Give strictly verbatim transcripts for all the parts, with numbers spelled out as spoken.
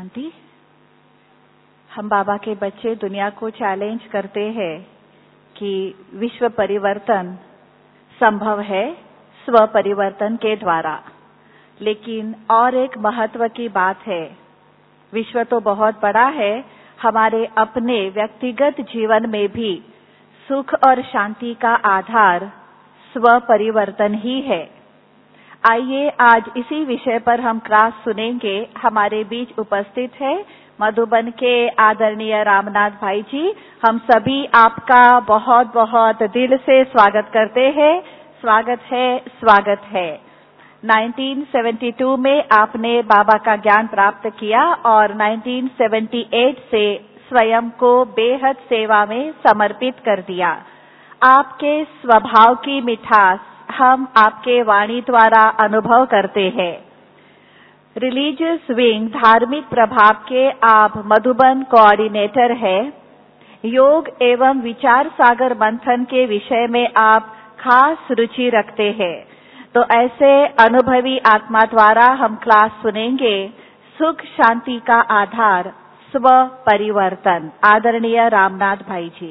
शांति। हम बाबा के बच्चे दुनिया को चैलेंज करते हैं कि विश्व परिवर्तन संभव है स्व परिवर्तन के द्वारा, लेकिन और एक महत्व की बात है, विश्व तो बहुत बड़ा है, हमारे अपने व्यक्तिगत जीवन में भी सुख और शांति का आधार स्व परिवर्तन ही है। आइए आज इसी विषय पर हम क्लास सुनेंगे। हमारे बीच उपस्थित है मधुबन के आदरणीय रामनाथ भाई जी। हम सभी आपका बहुत बहुत दिल से स्वागत करते हैं। स्वागत है, स्वागत है। उन्नीस सौ बहत्तर में आपने बाबा का ज्ञान प्राप्त किया और उन्नीस सौ अठहत्तर से स्वयं को बेहद सेवा में समर्पित कर दिया। आपके स्वभाव की मिठास हम आपके वाणी द्वारा अनुभव करते हैं। रिलीजियस विंग धार्मिक प्रभाव के आप मधुबन कोऑर्डिनेटर हैं। योग एवं विचार सागर मंथन के विषय में आप खास रुचि रखते हैं। तो ऐसे अनुभवी आत्मा द्वारा हम क्लास सुनेंगे, सुख शांति का आधार स्व परिवर्तन। आदरणीय रामनाथ भाई जी।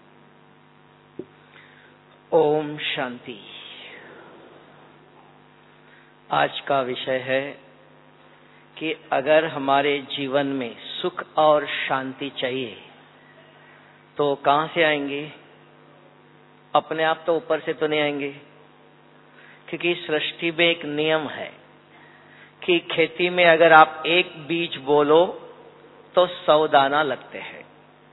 ओम शांति। आज का विषय है कि अगर हमारे जीवन में सुख और शांति चाहिए तो कहां से आएंगे? अपने आप तो ऊपर से तो नहीं आएंगे, क्योंकि सृष्टि में एक नियम है कि खेती में अगर आप एक बीज बोलो तो सौ दाना लगते हैं।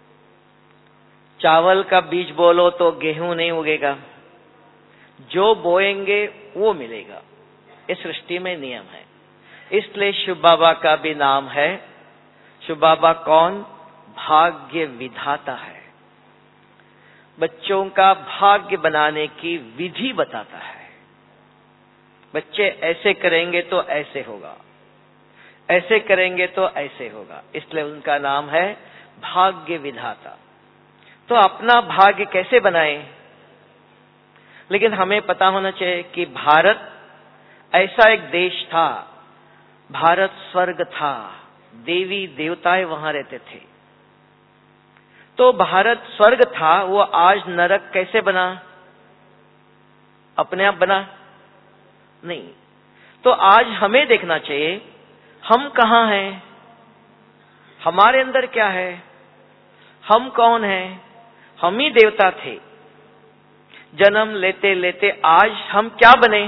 चावल का बीज बोलो तो गेहूं नहीं उगेगा, जो बोएंगे वो मिलेगा। इस सृष्टि में नियम है। इसलिए शिव बाबा का भी नाम है। शिव बाबा कौन? भाग्य विधाता है। बच्चों का भाग्य बनाने की विधि बताता है। बच्चे ऐसे करेंगे तो ऐसे होगा, ऐसे करेंगे तो ऐसे होगा, इसलिए उनका नाम है भाग्य विधाता। तो अपना भाग्य कैसे बनाएं? लेकिन हमें पता होना चाहिए कि भारत ऐसा एक देश था, भारत स्वर्ग था, देवी देवताएं वहां रहते थे। तो भारत स्वर्ग था, वो आज नरक कैसे बना? अपने आप बना? नहीं। तो आज हमें देखना चाहिए हम कहां हैं, हमारे अंदर क्या है, हम कौन हैं। हम ही देवता थे। जन्म लेते लेते आज हम क्या बने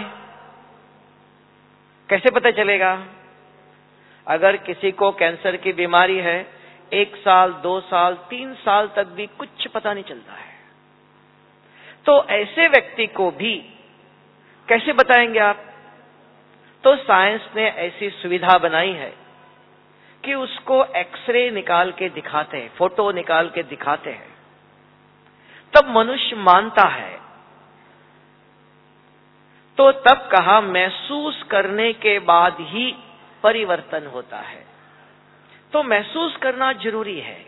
कैसे पता चलेगा? अगर किसी को कैंसर की बीमारी है, एक साल, दो साल, तीन साल तक भी कुछ पता नहीं चलता है। तो ऐसे व्यक्ति को भी कैसे बताएंगे आप? तो साइंस ने ऐसी सुविधा बनाई है कि उसको एक्सरे निकाल के दिखाते हैं, फोटो निकाल के दिखाते हैं, तब मनुष्य मानता है। तो तब कहा महसूस करने के बाद ही परिवर्तन होता है। तो महसूस करना जरूरी है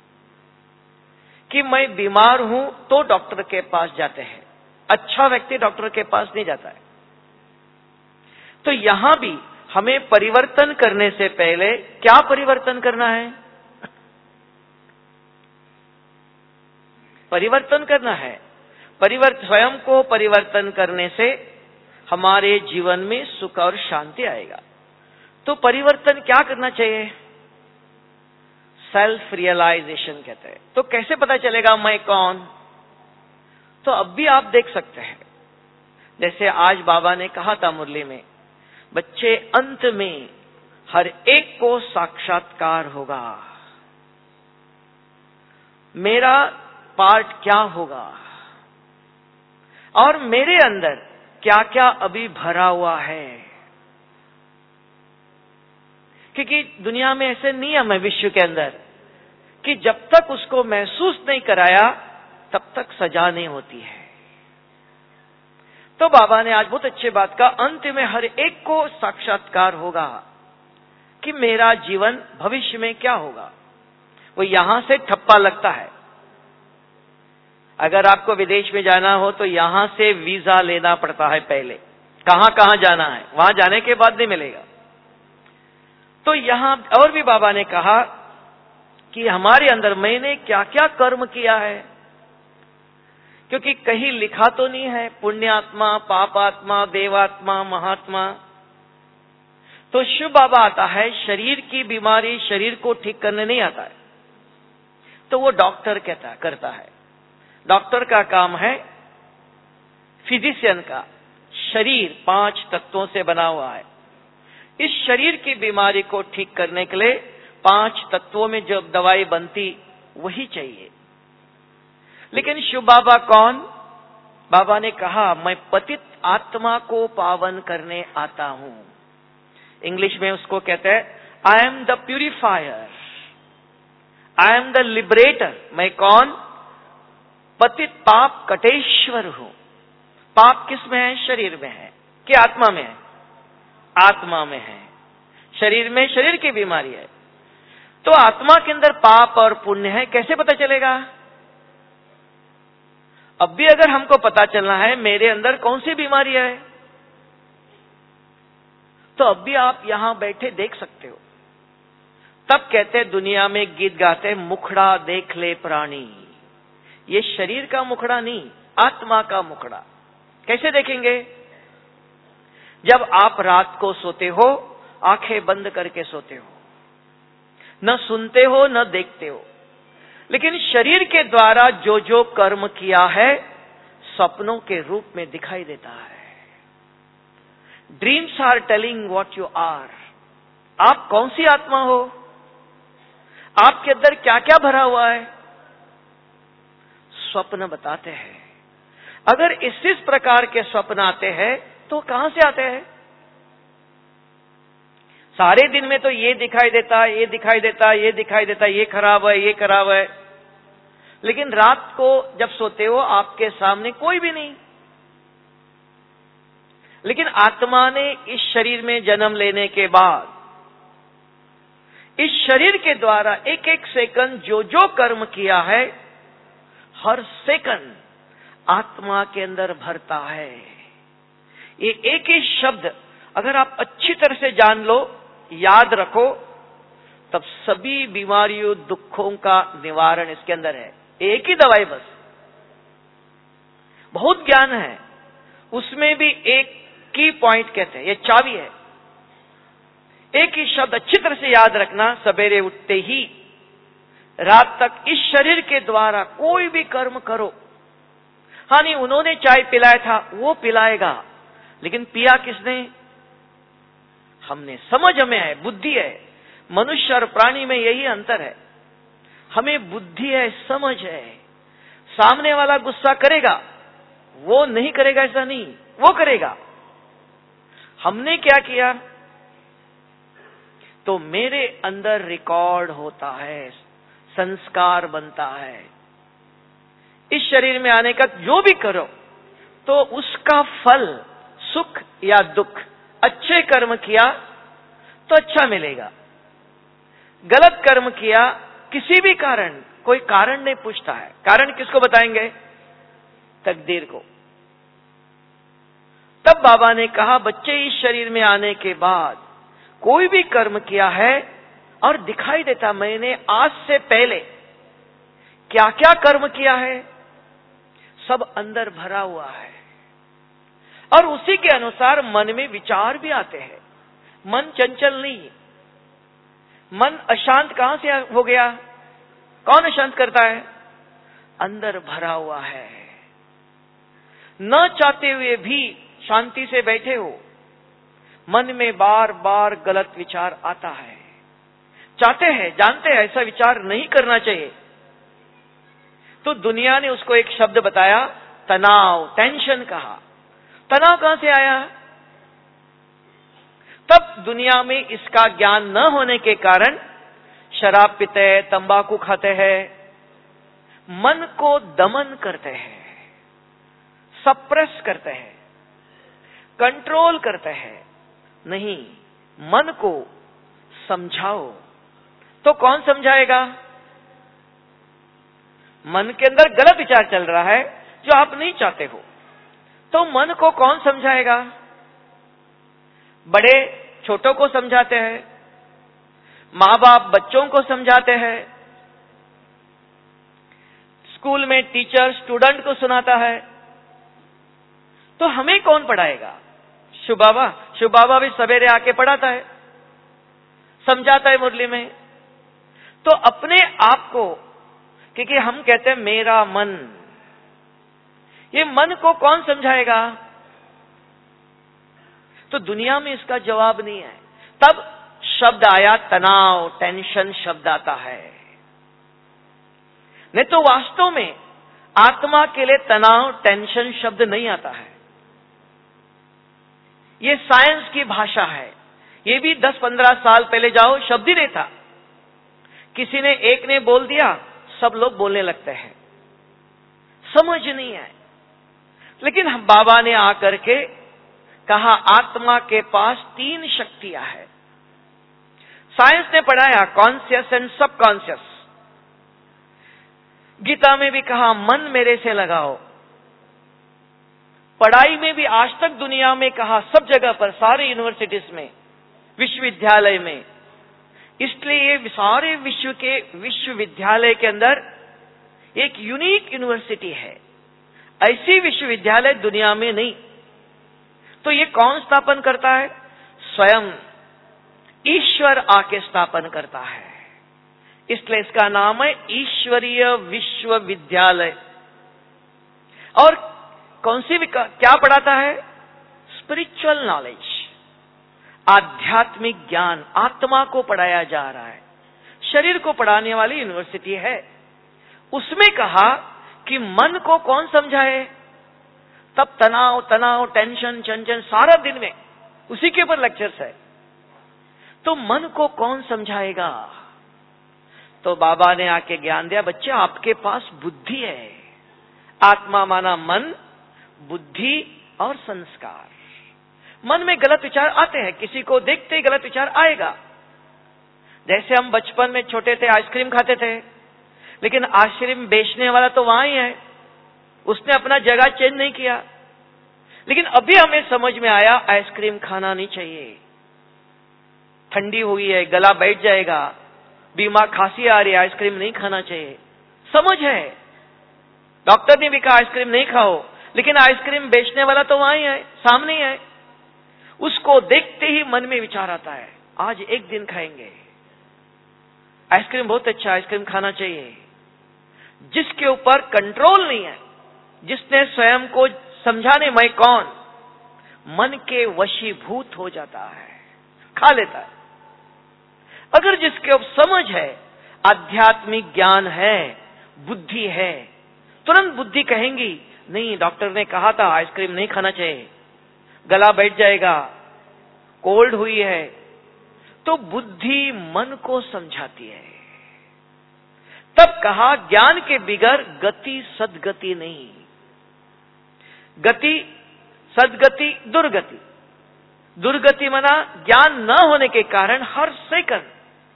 कि मैं बीमार हूं तो डॉक्टर के पास जाते हैं। अच्छा व्यक्ति डॉक्टर के पास नहीं जाता है। तो यहां भी हमें परिवर्तन करने से पहले क्या परिवर्तन करना है? परिवर्तन करना है। परिवर्तन, स्वयं को परिवर्तन करने से हमारे जीवन में सुख और शांति आएगा। तो परिवर्तन क्या करना चाहिए? सेल्फ रियलाइजेशन कहते हैं। तो कैसे पता चलेगा मैं कौन? तो अब भी आप देख सकते हैं, जैसे आज बाबा ने कहा था मुरली में, बच्चे अंत में हर एक को साक्षात्कार होगा। मेरा पार्ट क्या होगा और मेरे अंदर क्या क्या अभी भरा हुआ है। क्योंकि दुनिया में ऐसे नियम है विश्व के अंदर कि जब तक उसको महसूस नहीं कराया तब तक सजा नहीं होती है। तो बाबा ने आज बहुत अच्छी बात कहा, अंत में हर एक को साक्षात्कार होगा कि मेरा जीवन भविष्य में क्या होगा। वो यहां से ठप्पा लगता है। अगर आपको विदेश में जाना हो तो यहां से वीजा लेना पड़ता है पहले, कहां कहां जाना है, वहां जाने के बाद नहीं मिलेगा। तो यहां और भी बाबा ने कहा कि हमारे अंदर मैंने क्या क्या कर्म किया है, क्योंकि कहीं लिखा तो नहीं है पुण्यात्मा, पापात्मा, देवात्मा, महात्मा। तो शिव बाबा आता है, शरीर की बीमारी, शरीर को ठीक करने नहीं आता है, तो वो डॉक्टर कहता करता है। डॉक्टर का काम है, फिजिशियन का। शरीर पांच तत्वों से बना हुआ है। इस शरीर की बीमारी को ठीक करने के लिए पांच तत्वों में जो दवाई बनती वही चाहिए। लेकिन शिव बाबा कौन? बाबा ने कहा, मैं पतित आत्मा को पावन करने आता हूं। इंग्लिश में उसको कहते हैं, I am the purifier, I am the liberator. मैं कौन? पतित पाप कटेश्वर हूं। पाप किस में है? शरीर में है कि आत्मा में है? आत्मा में है। शरीर में शरीर की बीमारी है। तो आत्मा के अंदर पाप और पुण्य है, कैसे पता चलेगा? अब भी अगर हमको पता चलना है मेरे अंदर कौन सी बीमारी है, तो अब भी आप यहां बैठे देख सकते हो। तब कहते दुनिया में गीत गाते, मुखड़ा देख ले प्राणी। ये शरीर का मुखड़ा नहीं, आत्मा का मुखड़ा। कैसे देखेंगे? जब आप रात को सोते हो, आंखें बंद करके सोते हो, न सुनते हो न देखते हो, लेकिन शरीर के द्वारा जो जो कर्म किया है सपनों के रूप में दिखाई देता है। Dreams are telling what you are. आप कौन सी आत्मा हो? आपके अंदर क्या क्या भरा हुआ है? स्वप्न बताते हैं। अगर इस इस प्रकार के स्वप्न आते हैं तो कहां से आते हैं? सारे दिन में तो ये दिखाई देता है, ये दिखाई देता है, ये दिखाई देता है, ये खराब है, ये खराब है, लेकिन रात को जब सोते हो आपके सामने कोई भी नहीं। लेकिन आत्मा ने इस शरीर में जन्म लेने के बाद इस शरीर के द्वारा एक एक सेकंड जो जो कर्म किया है, हर सेकंड आत्मा के अंदर भरता है। ये एक ही शब्द अगर आप अच्छी तरह से जान लो, याद रखो, तब सभी बीमारियों, दुखों का निवारण इसके अंदर है। एक ही दवाई बस। बहुत ज्ञान है उसमें भी। एक की पॉइंट कहते हैं, ये चाबी है। एक ही शब्द अच्छी तरह से याद रखना, सवेरे उठते ही रात तक इस शरीर के द्वारा कोई भी कर्म करो। हाँ नहीं, उन्होंने चाय पिलाया था, वो पिलाएगा, लेकिन पिया किसने? हमने। समझ हमें है, बुद्धि है। मनुष्य और प्राणी में यही अंतर है। हमें बुद्धि है, समझ है। सामने वाला गुस्सा करेगा, वो नहीं करेगा ऐसा नहीं, वो करेगा। हमने क्या किया? तो मेरे अंदर रिकॉर्ड होता है, संस्कार बनता है। इस शरीर में आने का जो भी करो तो उसका फल सुख या दुख, अच्छे कर्म किया तो अच्छा मिलेगा, गलत कर्म किया किसी भी कारण, कोई कारण नहीं पूछता है। कारण किसको बताएंगे? तकदीर को। तब बाबा ने कहा, बच्चे इस शरीर में आने के बाद कोई भी कर्म किया है और दिखाई देता मैंने आज से पहले क्या क्या कर्म किया है, सब अंदर भरा हुआ है। और उसी के अनुसार मन में विचार भी आते हैं। मन चंचल नहीं। मन अशांत कहां से हो गया? कौन अशांत करता है? अंदर भरा हुआ है। न चाहते हुए भी शांति से बैठे हो, मन में बार बार गलत विचार आता है। चाहते हैं, जानते हैं ऐसा विचार नहीं करना चाहिए, तो दुनिया ने उसको एक शब्द बताया, तनाव, टेंशन कहा। तनाव कहां से आया? तब दुनिया में इसका ज्ञान न होने के कारण शराब पीते हैं, तंबाकू खाते हैं, मन को दमन करते हैं, सप्रेस करते हैं, कंट्रोल करते हैं। नहीं, मन को समझाओ। तो कौन समझाएगा? मन के अंदर गलत विचार चल रहा है जो आप नहीं चाहते हो, तो मन को कौन समझाएगा? बड़े छोटों को समझाते हैं, माँ बाप बच्चों को समझाते हैं, स्कूल में टीचर स्टूडेंट को सुनाता है, तो हमें कौन पढ़ाएगा? शिव बाबा। शिव बाबा भी सवेरे आके पढ़ाता है, समझाता है मुरली में। तो अपने आप को, क्योंकि हम कहते हैं मेरा मन, ये मन को कौन समझाएगा? तो दुनिया में इसका जवाब नहीं है। तब शब्द आया तनाव, टेंशन शब्द आता है। नहीं तो वास्तव में आत्मा के लिए तनाव, टेंशन शब्द नहीं आता है। ये साइंस की भाषा है। ये भी दस पंद्रह साल पहले जाओ शब्द ही नहीं था। किसी ने, एक ने बोल दिया, सब लोग बोलने लगते हैं, समझ नहीं है। लेकिन हम बाबा ने आकर के कहा आत्मा के पास तीन शक्तियां हैं। साइंस ने पढ़ाया कॉन्शियस एंड सबकॉन्शियस। गीता में भी कहा मन मेरे से लगाओ। पढ़ाई में भी आज तक दुनिया में कहा, सब जगह पर, सारे यूनिवर्सिटीज में, विश्वविद्यालय में। इसलिए ये सारे विश्व के विश्वविद्यालय के अंदर एक यूनिक यूनिवर्सिटी है। ऐसी विश्वविद्यालय दुनिया में नहीं। तो ये कौन स्थापन करता है? स्वयं ईश्वर आके स्थापन करता है। इसलिए इसका नाम है ईश्वरीय विश्वविद्यालय। और कौन सी क्या पढ़ाता है? स्पिरिचुअल नॉलेज, आध्यात्मिक ज्ञान, आत्मा को पढ़ाया जा रहा है। शरीर को पढ़ाने वाली यूनिवर्सिटी है। उसमें कहा कि मन को कौन समझाए? तब तनाव तनाव टेंशन चंचन सारा दिन में उसी के ऊपर लेक्चर्स है। तो मन को कौन समझाएगा? तो बाबा ने आके ज्ञान दिया, बच्चे आपके पास बुद्धि है। आत्मा माना मन, बुद्धि और संस्कार। मन में गलत विचार आते हैं, किसी को देखते ही गलत विचार आएगा। जैसे हम बचपन में छोटे थे, आइसक्रीम खाते थे, लेकिन आइसक्रीम बेचने वाला तो वहां ही है, उसने अपना जगह चेंज नहीं किया। लेकिन अभी हमें समझ में आया आइसक्रीम खाना नहीं चाहिए, ठंडी हुई है, गला बैठ जाएगा, बीमार, खांसी आ रही है, आइसक्रीम नहीं खाना चाहिए। समझ है। डॉक्टर ने भी कहा आइसक्रीम नहीं खाओ, लेकिन आइसक्रीम बेचने वाला तो वहां ही है, सामने ही है। उसको देखते ही मन में विचार आता है, आज एक दिन खाएंगे आइसक्रीम, बहुत अच्छा आइसक्रीम खाना चाहिए। जिसके ऊपर कंट्रोल नहीं है, जिसने स्वयं को समझाने मैं कौन, मन के वशीभूत हो जाता है, खा लेता है। अगर जिसके ऊपर समझ है, आध्यात्मिक ज्ञान है, बुद्धि है, तुरंत बुद्धि कहेंगी नहीं, डॉक्टर ने कहा था आइसक्रीम नहीं खाना चाहिए, गला बैठ जाएगा, कोल्ड हुई है। तो बुद्धि मन को समझाती है। तब कहा ज्ञान के बिगर गति सदगति नहीं। गति सदगति दुर्गति। दुर्गति मना ज्ञान न होने के कारण हर सेकंड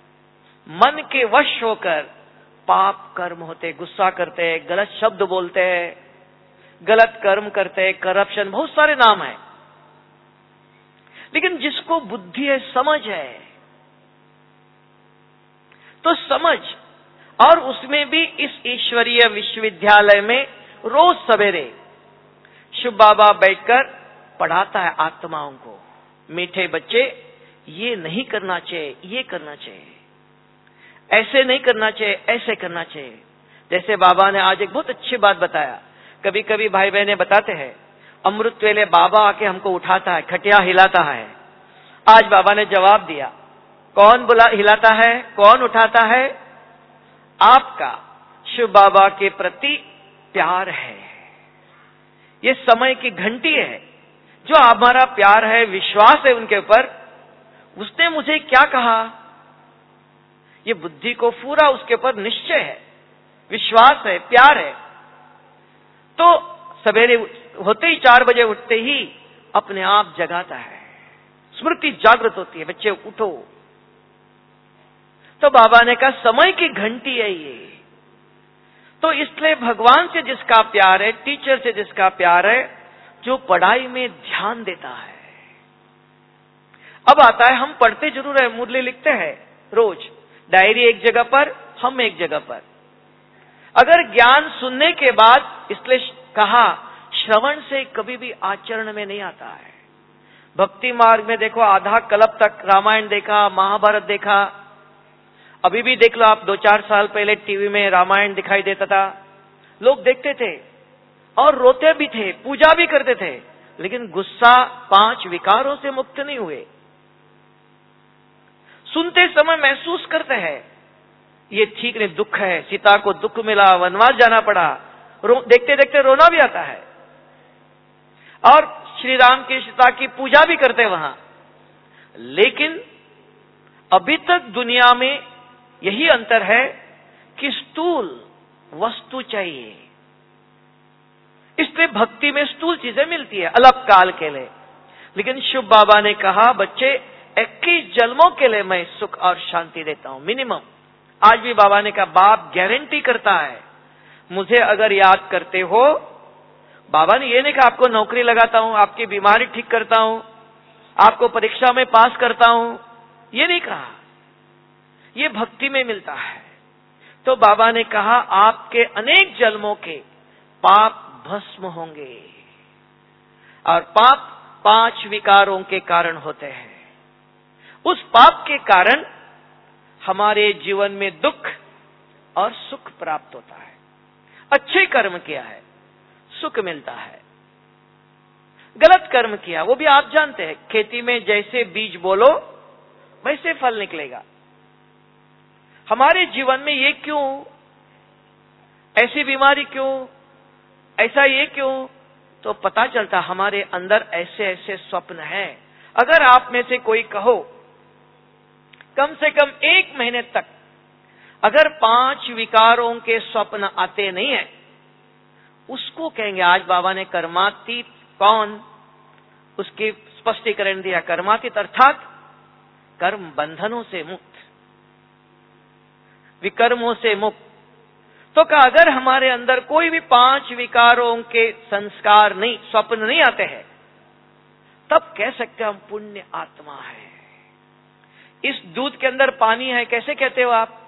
मन के वश होकर पाप कर्म होते, गुस्सा करते हैं, गलत शब्द बोलते हैं, गलत कर्म करते हैं, करप्शन, बहुत सारे नाम हैं। लेकिन जिसको बुद्धि है, समझ है, तो समझ, और उसमें भी इस ईश्वरीय विश्वविद्यालय में रोज सवेरे शिव बाबा बैठकर पढ़ाता है आत्माओं को, मीठे बच्चे ये नहीं करना चाहिए, ये करना चाहिए, ऐसे नहीं करना चाहिए, ऐसे करना चाहिए। जैसे बाबा ने आज एक बहुत अच्छी बात बताया। कभी कभी भाई बहनें बताते हैं अमृत वेले बाबा आके हमको उठाता है, खटिया हिलाता है। आज बाबा ने जवाब दिया, कौन बुला हिलाता है, कौन उठाता है? आपका शिव बाबा के प्रति प्यार है। ये समय की घंटी है, जो हमारा प्यार है, विश्वास है उनके ऊपर। उसने मुझे क्या कहा, ये बुद्धि को पूरा उसके ऊपर निश्चय है, विश्वास है, प्यार है। तो सवेरे होते ही, चार बजे उठते ही अपने आप जगाता है, स्मृति जागृत होती है, बच्चे उठो। तो बाबा ने कहा समय की घंटी है ये। तो इसलिए भगवान से जिसका प्यार है, टीचर से जिसका प्यार है, जो पढ़ाई में ध्यान देता है। अब आता है, हम पढ़ते जरूर है, मुरली लिखते हैं, रोज डायरी एक जगह पर, हम एक जगह पर। अगर ज्ञान सुनने के बाद, इसलिए कहा श्रवण से कभी भी आचरण में नहीं आता है। भक्ति मार्ग में देखो आधा कल्प तक रामायण देखा, महाभारत देखा, अभी भी देख लो आप, दो चार साल पहले टीवी में रामायण दिखाई देता था, लोग देखते थे और रोते भी थे, पूजा भी करते थे, लेकिन गुस्सा, पांच विकारों से मुक्त नहीं हुए। सुनते समय महसूस करते हैं ये ठीक नहीं, दुख है, सीता को दुख मिला, वनवास जाना पड़ा, रो, देखते देखते रोना भी आता है। और श्री राम की सीता की पूजा भी करते वहां, लेकिन अभी तक दुनिया में यही अंतर है कि स्थूल वस्तु चाहिए, इसलिए भक्ति में स्थूल चीजें मिलती है अलग काल के लिए। लेकिन शिव बाबा ने कहा बच्चे इक्कीस जन्मों के लिए मैं सुख और शांति देता हूं मिनिमम। आज भी बाबा ने कहा, बाप गारंटी करता है, मुझे अगर याद करते हो, बाबा ने ये नहीं कहा आपको नौकरी लगाता हूं, आपकी बीमारी ठीक करता हूं, आपको परीक्षा में पास करता हूं, ये नहीं कहा, ये भक्ति में मिलता है। तो बाबा ने कहा आपके अनेक जन्मों के पाप भस्म होंगे, और पाप पांच विकारों के कारण होते हैं। उस पाप के कारण हमारे जीवन में दुख और सुख प्राप्त होता है। अच्छे कर्म किया है, सुख मिलता है, गलत कर्म किया, वो भी आप जानते हैं, खेती में जैसे बीज बोलो वैसे फल निकलेगा। हमारे जीवन में ये क्यों, ऐसी बीमारी क्यों, ऐसा ये क्यों, तो पता चलता हमारे अंदर ऐसे ऐसे स्वप्न हैं। अगर आप में से कोई कहो कम से कम एक महीने तक अगर पांच विकारों के स्वप्न आते नहीं है, उसको कहेंगे, आज बाबा ने कर्मातीत कौन, उसकी स्पष्टीकरण दिया। कर्मातीत अर्थात कर्म बंधनों से मुक्त, विकर्मों से मुक्त। तो कहा अगर हमारे अंदर कोई भी पांच विकारों के संस्कार नहीं, स्वप्न नहीं आते हैं, तब कह सकते हम पुण्य आत्मा है। इस दूध के अंदर पानी है, कैसे कहते हो आप?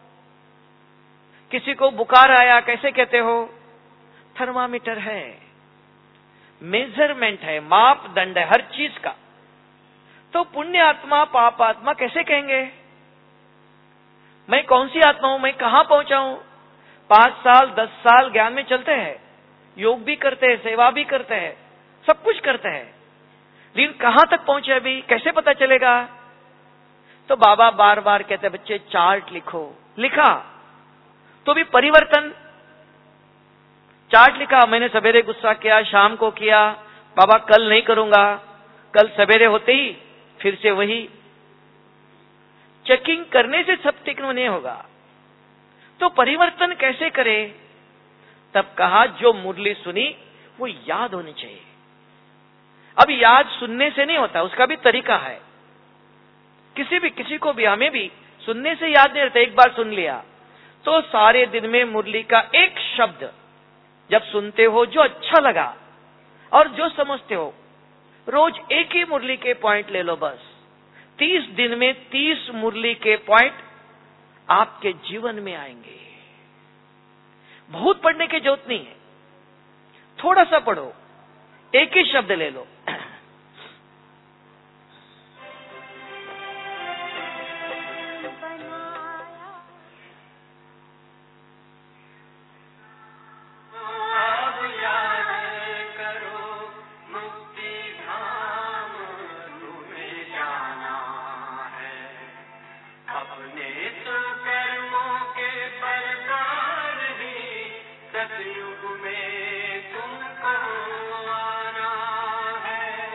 किसी को बुखार आया, कैसे कहते हो? थर्मामीटर है, मेजरमेंट है, मापदंड है हर चीज का। तो पुण्य आत्मा पाप आत्मा कैसे कहेंगे? मैं कौन सी आत्मा हूं, मैं कहां पहुंचा हूं? पांच साल दस साल ज्ञान में चलते हैं, योग भी करते हैं, सेवा भी करते हैं, सब कुछ करते हैं, लेकिन कहां तक पहुंचे अभी कैसे पता चलेगा? तो बाबा बार बार कहते बच्चे चार्ट लिखो। लिखा तो भी परिवर्तन, चार्ट लिखा, मैंने सवेरे गुस्सा किया, शाम को किया, बाबा कल नहीं करूंगा, कल सवेरे होते ही फिर से वही। चेकिंग करने से सब ठीक नहीं होगा, तो परिवर्तन कैसे करे? तब कहा जो मुरली सुनी वो याद होनी चाहिए। अब याद सुनने से नहीं होता, उसका भी तरीका है। किसी भी किसी को भी, हमें भी सुनने से याद नहीं रहता। एक बार सुन लिया तो सारे दिन में मुरली का एक शब्द जब सुनते हो जो अच्छा लगा और जो समझते हो, रोज एक ही मुरली के पॉइंट ले लो बस। तीस दिन में तीस मुरली के पॉइंट आपके जीवन में आएंगे। बहुत पढ़ने की जरूरत नहीं है, थोड़ा सा पढ़ो, एक ही शब्द ले लो। सतयुग में तुमको आना है।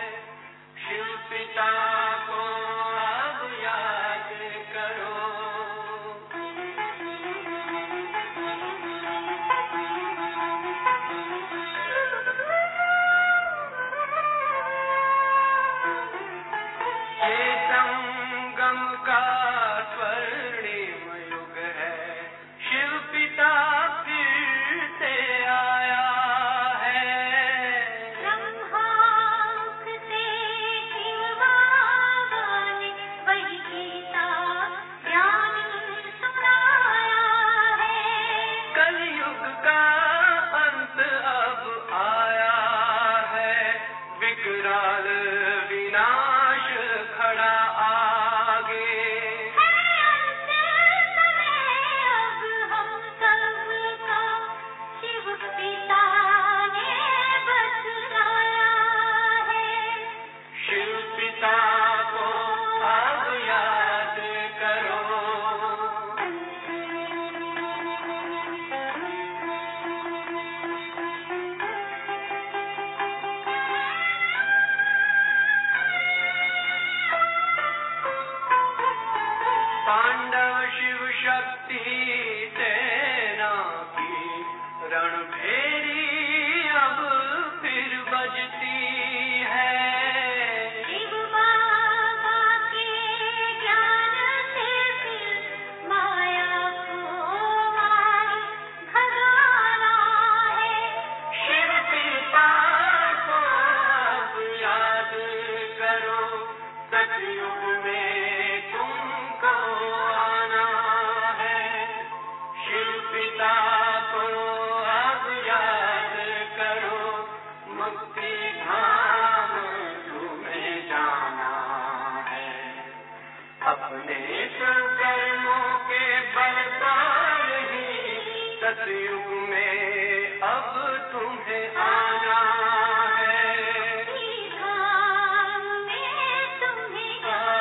शक्ति सेना की रणभेरी अब फिर बजती है। शिव बाबा के ज्ञान से फिर माया को मार भगाना है। शिव पिता को अब याद करो, सतयुग में तुमको आना है। शिव पिता को अब याद करो, मुक्ति धाम तुम्हें जाना है। अपने कर्मों के बल पर ही सतयुग में अब तुम्हें आना है। धाम में तुम्हें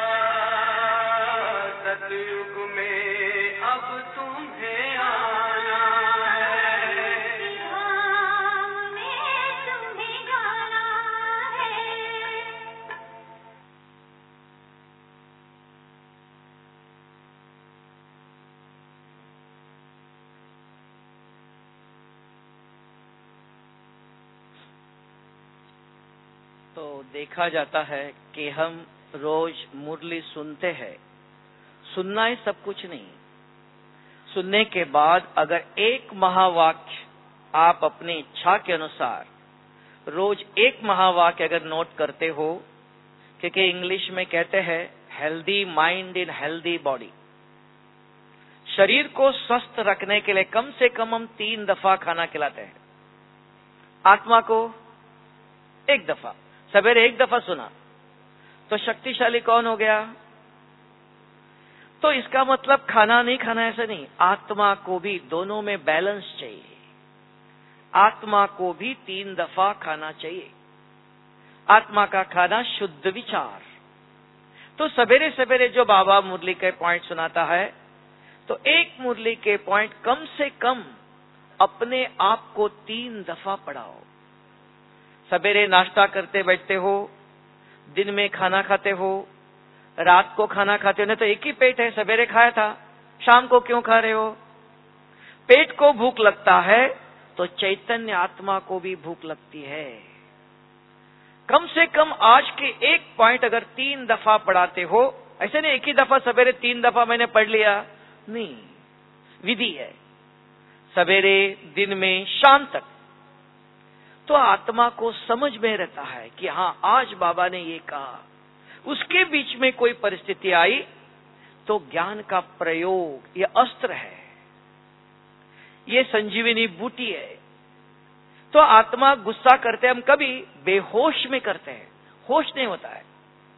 सतयुग में अब तुम्हें आना है। धाम में तुम्हें जाना है। तो देखा जाता है कि हम रोज मुरली सुनते हैं। सुनना ही सब कुछ नहीं। सुनने के बाद अगर एक महावाक्य आप अपनी इच्छा के अनुसार रोज एक महावाक्य अगर नोट करते हो, क्योंकि इंग्लिश में कहते हैं healthy mind in healthy body. शरीर को स्वस्थ रखने के लिए कम से कम हम तीन दफा खाना खिलाते हैं। आत्मा को एक दफा, सवेरे एक दफा सुना तो शक्तिशाली कौन हो गया? तो इसका मतलब खाना नहीं खाना ऐसा नहीं, आत्मा को भी दोनों में बैलेंस चाहिए। आत्मा को भी तीन दफा खाना चाहिए। आत्मा का खाना शुद्ध विचार। तो सवेरे सवेरे जो बाबा मुरली के पॉइंट सुनाता है, तो एक मुरली के पॉइंट कम से कम अपने आप को तीन दफा पढ़ाओ। सवेरे नाश्ता करते बैठते हो, दिन में खाना खाते हो, रात को खाना खाते हो। नहीं तो एक ही पेट है, सवेरे खाया था, शाम को क्यों खा रहे हो? पेट को भूख लगता है तो चैतन्य आत्मा को भी भूख लगती है। कम से कम आज के एक पॉइंट अगर तीन दफा पढ़ाते हो, ऐसे नहीं एक ही दफा सवेरे तीन दफा मैंने पढ़ लिया, नहीं, विधि है। सवेरे, दिन में, शाम तक। तो आत्मा को समझ में रहता है कि हाँ आज बाबा ने ये कहा। उसके बीच में कोई परिस्थिति आई तो ज्ञान का प्रयोग, ये अस्त्र है, ये संजीवनी बूटी है। तो आत्मा गुस्सा करते हम कभी बेहोश में करते हैं, होश नहीं होता है।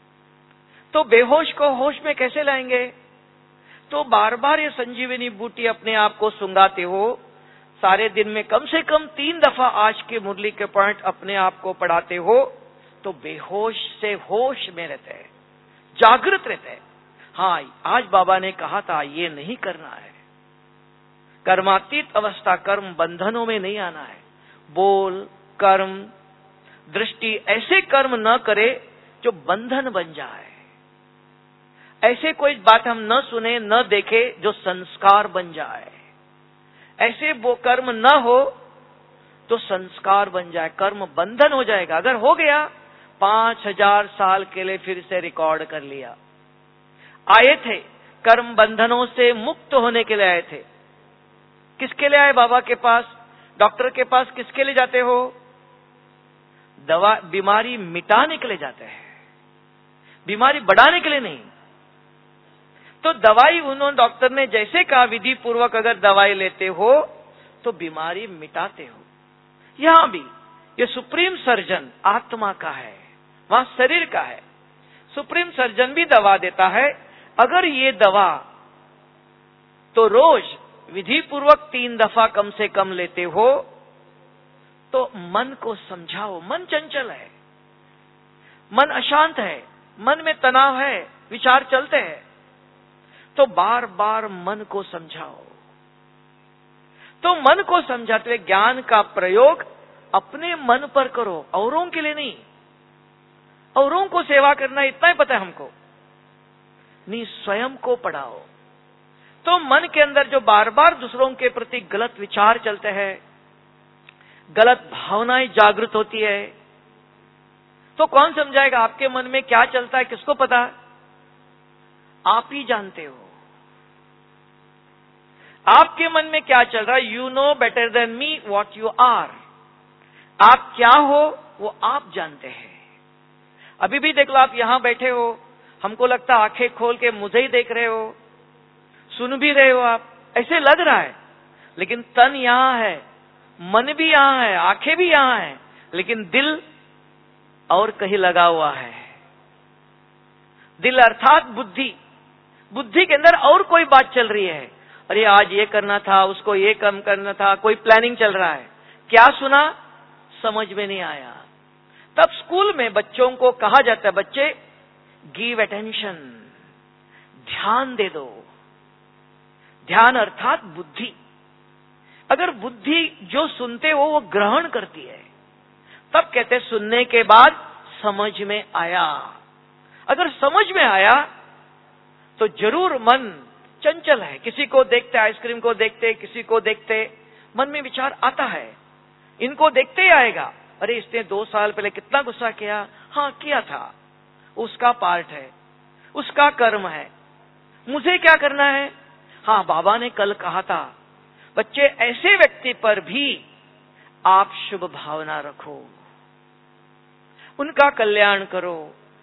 तो बेहोश को होश में कैसे लाएंगे? तो बार बार ये संजीवनी बूटी अपने आप को सुंगाते हो। सारे दिन में कम से कम तीन दफा आज के मुरली के पॉइंट अपने आप को पढ़ाते हो, तो बेहोश से होश में रहते हैं, जागृत रहते हैं। हाँ, आज बाबा ने कहा था ये नहीं करना है। कर्मातीत अवस्था, कर्म बंधनों में नहीं आना है। बोल, कर्म, दृष्टि ऐसे कर्म न करे जो बंधन बन जाए। ऐसे कोई बात हम न सुने, न देखे जो संस्कार बन जाए। ऐसे वो कर्म न हो तो संस्कार बन जाए, कर्म बंधन हो जाएगा। अगर हो गया, पांच हजार साल के लिए फिर से रिकॉर्ड कर लिया। आए थे कर्म बंधनों से मुक्त होने के लिए आए थे। किसके लिए आए बाबा के पास? डॉक्टर के पास किसके लिए जाते हो? दवा, बीमारी मिटाने के लिए जाते हैं, बीमारी बढ़ाने के लिए नहीं। तो दवाई उन्होंने, डॉक्टर ने जैसे कहा, विधि पूर्वक अगर दवाई लेते हो तो बीमारी मिटाते हो। यहां भी ये सुप्रीम सर्जन आत्मा का है, वहां शरीर का है। सुप्रीम सर्जन भी दवा देता है। अगर ये दवा तो रोज विधि पूर्वक तीन दफा कम से कम लेते हो, तो मन को समझाओ। मन चंचल है, मन अशांत है, मन में तनाव है, विचार चलते हैं। तो बार बार मन को समझाओ। तो मन को समझाते हुए ज्ञान का प्रयोग अपने मन पर करो, औरों के लिए नहीं। औरों को सेवा करना इतना ही पता है हमको, नहीं, स्वयं को पढ़ाओ। तो मन के अंदर जो बार बार दूसरों के प्रति गलत विचार चलते हैं, गलत भावनाएं जागृत होती है, तो कौन समझाएगा आपके मन में क्या चलता है? किसको पता? आप ही जानते हो आपके मन में क्या चल रहा है। You know better than me what you are. आप क्या हो वो आप जानते हैं। अभी भी देख लो, आप यहां बैठे हो, हमको लगता है आंखें खोल के मुझे ही देख रहे हो, सुन भी रहे हो, आप ऐसे लग रहा है, लेकिन तन यहां है, मन भी यहां है, आंखें भी यहां है, लेकिन दिल और कहीं लगा हुआ है। दिल अर्थात बुद्धि, बुद्धि के अंदर और कोई बात चल रही है। अरे आज ये करना था, उसको ये कम करना था, कोई प्लानिंग चल रहा है। क्या सुना समझ में नहीं आया। तब स्कूल में बच्चों को कहा जाता है, बच्चे गिव अटेंशन, ध्यान दे दो। ध्यान अर्थात बुद्धि। अगर बुद्धि जो सुनते हो वो ग्रहण करती है, तब कहते सुनने के बाद समझ में आया। अगर समझ में आया तो जरूर मन चंचल है। किसी को देखते, आइसक्रीम को देखते, किसी को देखते मन में विचार आता है, इनको देखते ही आएगा, अरे इसने दो साल पहले कितना गुस्सा किया, हाँ किया था, उसका पार्ट है, उसका कर्म है, मुझे क्या करना है? हाँ बाबा ने कल कहा था। बच्चे ऐसे व्यक्ति पर भी आप शुभ भावना रखो, उनका कल्याण करो।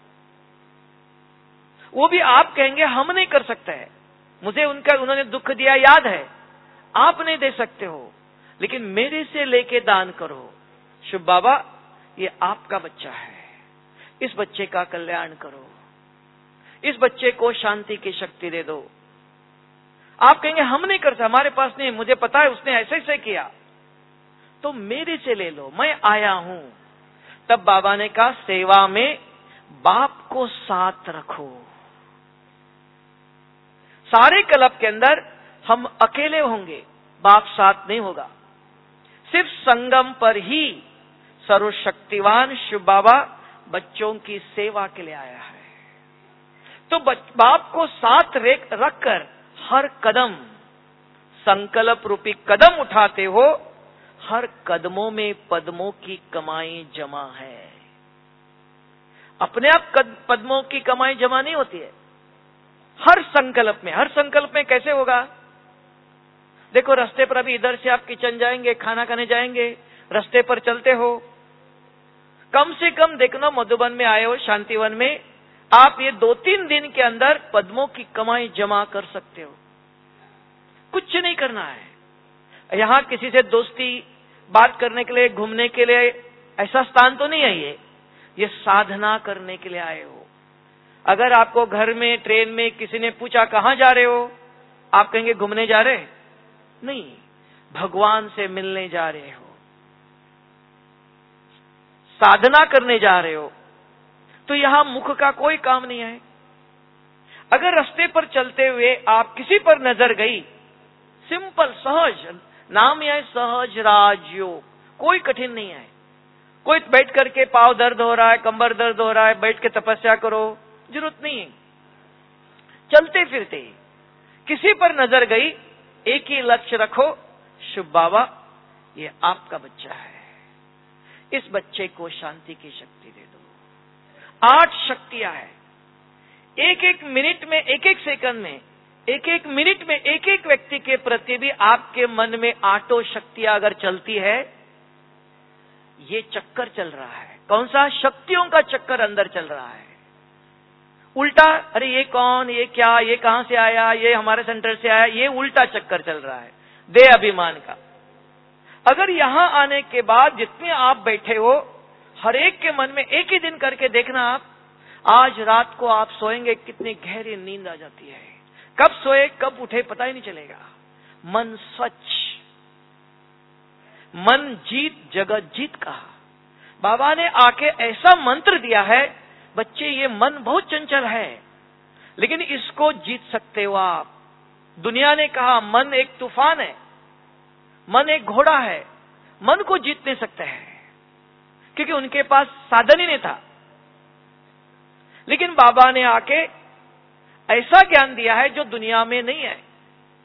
वो भी आप कहेंगे हम नहीं कर सकते हैं, मुझे उनका उन्होंने दुख दिया याद है, आप नहीं दे सकते हो, लेकिन मेरे से लेके दान करो। शुभ बाबा ये आपका बच्चा है, इस बच्चे का कल्याण करो, इस बच्चे को शांति की शक्ति दे दो। आप कहेंगे हम नहीं करते, हमारे पास नहीं, मुझे पता है उसने ऐसे ऐसे किया, तो मेरे से ले लो, मैं आया हूं। तब बाबा ने कहा सेवा में बाप को साथ रखो। सारे क्लब के अंदर हम अकेले होंगे, बाप साथ नहीं होगा। सिर्फ संगम पर ही सर्वशक्तिवान शिव बाबा बच्चों की सेवा के लिए आया है। तो बाप को साथ रखकर हर कदम संकल्प रूपी कदम उठाते हो, हर कदमों में पद्मों की कमाई जमा है। अपने आप पद्मों की कमाई जमा नहीं होती है, हर संकल्प में। हर संकल्प में कैसे होगा? देखो रास्ते पर, अभी इधर से आप किचन जाएंगे, खाना खाने जाएंगे, रास्ते पर चलते हो, कम से कम देखना मधुबन में आए हो, शांतिवन में, आप ये दो तीन दिन के अंदर पद्मों की कमाई जमा कर सकते हो। कुछ नहीं करना है। यहां किसी से दोस्ती बात करने के लिए, घूमने के लिए ऐसा स्थान तो नहीं है ये ये साधना करने के लिए आए हो। अगर आपको घर में, ट्रेन में किसी ने पूछा कहां जा रहे हो, आप कहेंगे घूमने जा रहे? नहीं, भगवान से मिलने जा रहे हो, साधना करने जा रहे हो। तो यहां मुख का कोई काम नहीं है। अगर रास्ते पर चलते हुए आप किसी पर नजर गई, सिंपल सहज, नाम यह है सहज राजयोग, कोई कठिन नहीं है। कोई बैठ करके पांव दर्द हो रहा है, कंबर दर्द हो रहा है, बैठ के तपस्या करो, जरूरत नहीं है। चलते फिरते किसी पर नजर गई, एक ही लक्ष्य रखो, शुभ बाबा ये आपका बच्चा है, इस बच्चे को शांति की शक्ति दे दो। आठ शक्तियां हैं। एक एक मिनट में, एक एक सेकंड में, एक एक मिनट में एक एक व्यक्ति के प्रति भी आपके मन में आठों शक्तियां अगर चलती है, ये चक्कर चल रहा है। कौन सा? शक्तियों का चक्कर अंदर चल रहा है। उल्टा, अरे ये कौन, ये क्या, ये कहां से आया, ये हमारे सेंटर से आया, ये उल्टा चक्कर चल रहा है दे अभिमान का। अगर यहां आने के बाद जितने आप बैठे हो, हर एक के मन में एक ही दिन करके देखना आप, आज रात को आप सोएंगे, कितनी गहरी नींद आ जाती है। कब सोए कब उठे पता ही नहीं चलेगा। मन स्वच्छ, मन जीत जगत जीत कहा। बाबा ने आके ऐसा मंत्र दिया है, बच्चे ये मन बहुत चंचल है, लेकिन इसको जीत सकते हो आप। दुनिया ने कहा मन एक तूफान है, मन एक घोड़ा है, मन को जीत नहीं सकते हैं, क्योंकि उनके पास साधन ही नहीं था। लेकिन बाबा ने आके ऐसा ज्ञान दिया है जो दुनिया में नहीं है।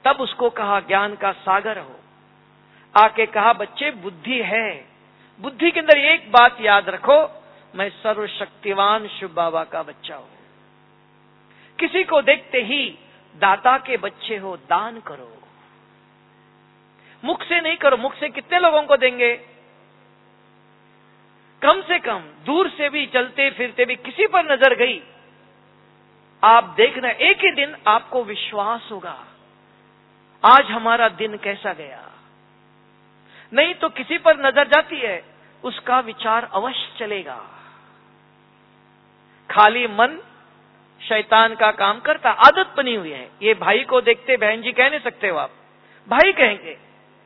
तब उसको कहा ज्ञान का सागर हो। आके कहा बच्चे बुद्धि है, बुद्धि के अंदर एक बात याद रखो, मैं सर्वशक्तिवान शिव बाबा का बच्चा हूं। किसी को देखते ही दाता के बच्चे हो, दान करो। मुख से नहीं करो, मुख से कितने लोगों को देंगे? कम से कम दूर से भी, चलते फिरते भी किसी पर नजर गई, आप देखना एक ही दिन आपको विश्वास होगा आज हमारा दिन कैसा गया। नहीं तो किसी पर नजर जाती है, उसका विचार अवश्य चलेगा। खाली मन शैतान का काम करता, आदत बनी हुई है। ये भाई को देखते बहन जी कह नहीं सकते हो आप, भाई कहेंगे,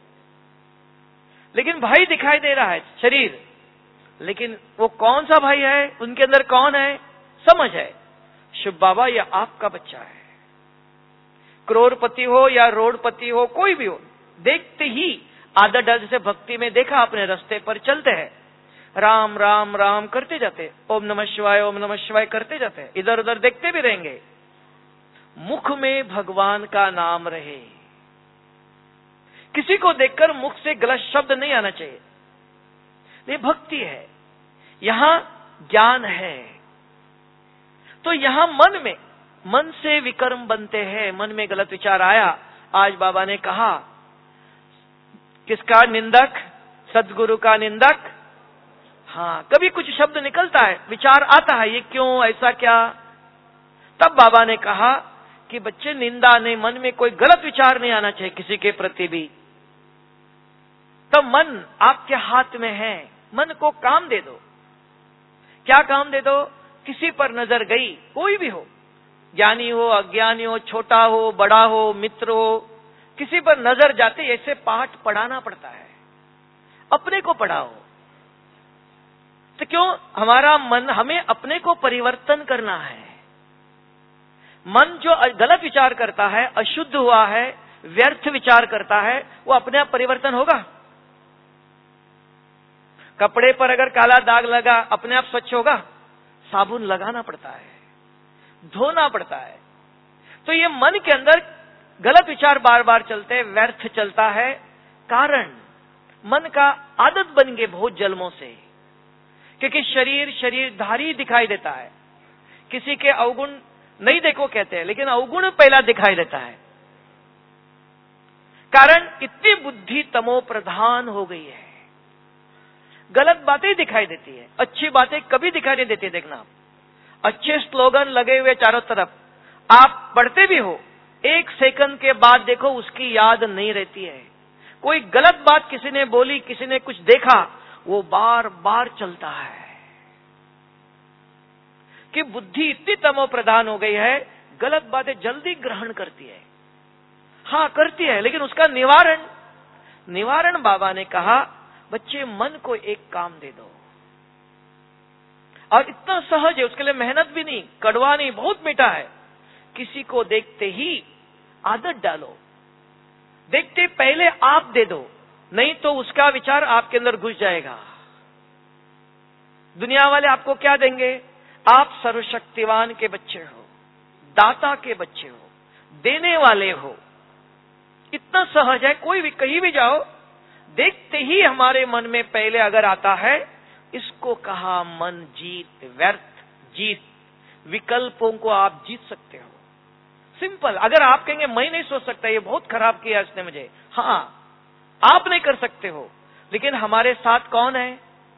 लेकिन भाई दिखाई दे रहा है शरीर, लेकिन वो कौन सा भाई है, उनके अंदर कौन है, समझ है शिव बाबा या आपका बच्चा है। करोड़पति हो या रोडपति हो, कोई भी हो, देखते ही आदत डर से भक्ति में देखा, अपने रास्ते पर चलते हैं, राम राम राम करते जाते, ओम नमः शिवाय ओम नमः शिवाय करते जाते हैं, इधर उधर देखते भी रहेंगे। मुख में भगवान का नाम रहे, किसी को देखकर मुख से गलत शब्द नहीं आना चाहिए। ये भक्ति है, यहां ज्ञान है। तो यहां मन में, मन से विकर्म बनते हैं। मन में गलत विचार आया, आज बाबा ने कहा किसका निंदक, सदगुरु का निंदक। हाँ, कभी कुछ शब्द निकलता है, विचार आता है, ये क्यों, ऐसा क्या। तब बाबा ने कहा कि बच्चे निंदा नहीं, मन में कोई गलत विचार नहीं आना चाहिए किसी के प्रति भी। तब मन आपके हाथ में है, मन को काम दे दो। क्या काम दे दो? किसी पर नजर गई, कोई भी हो, ज्ञानी हो अज्ञानी हो, छोटा हो बड़ा हो, मित्र हो, किसी पर नजर जाते ऐसे पाठ पढ़ाना पड़ता है। अपने को पढ़ाओ तो क्यों, हमारा मन, हमें अपने को परिवर्तन करना है। मन जो गलत विचार करता है, अशुद्ध हुआ है, व्यर्थ विचार करता है, वो अपने आप परिवर्तन होगा? कपड़े पर अगर काला दाग लगा, अपने आप स्वच्छ होगा? साबुन लगाना पड़ता है, धोना पड़ता है। तो ये मन के अंदर गलत विचार बार बार चलते, व्यर्थ चलता है, कारण मन का आदत बन गए बहुत जन्मों से, क्योंकि शरीर शरीरधारी दिखाई देता है। किसी के अवगुण नहीं देखो कहते हैं, लेकिन अवगुण पहला दिखाई देता है। कारण इतनी बुद्धि तमो प्रधान हो गई है, गलत बातें दिखाई देती है, अच्छी बातें कभी दिखाई नहीं देती। देखना, अच्छे स्लोगन लगे हुए चारों तरफ, आप पढ़ते भी हो, एक सेकंड के बाद देखो उसकी याद नहीं रहती है। कोई गलत बात किसी ने बोली, किसी ने कुछ देखा, वो बार बार चलता है कि बुद्धि इतनी तमो प्रधान हो गई है, गलत बातें जल्दी ग्रहण करती है। हाँ करती है, लेकिन उसका निवारण, निवारण बाबा ने कहा बच्चे मन को एक काम दे दो, और इतना सहज है, उसके लिए मेहनत भी नहीं, कड़वा नहीं, बहुत मीठा है। किसी को देखते ही आदत डालो, देखते पहले आप दे दो, नहीं तो उसका विचार आपके अंदर घुस जाएगा। दुनिया वाले आपको क्या देंगे? आप सर्वशक्तिवान के बच्चे हो, दाता के बच्चे हो, देने वाले हो। इतना सहज है, कोई भी कहीं भी जाओ, देखते ही हमारे मन में पहले अगर आता है, इसको कहा मन जीत, व्यर्थ जीत। विकल्पों को आप जीत सकते हो, सिंपल। अगर आप कहेंगे मैं नहीं सोच सकता, ये बहुत खराब किया इसने मुझे, हाँ आप नहीं कर सकते हो, लेकिन हमारे साथ कौन है?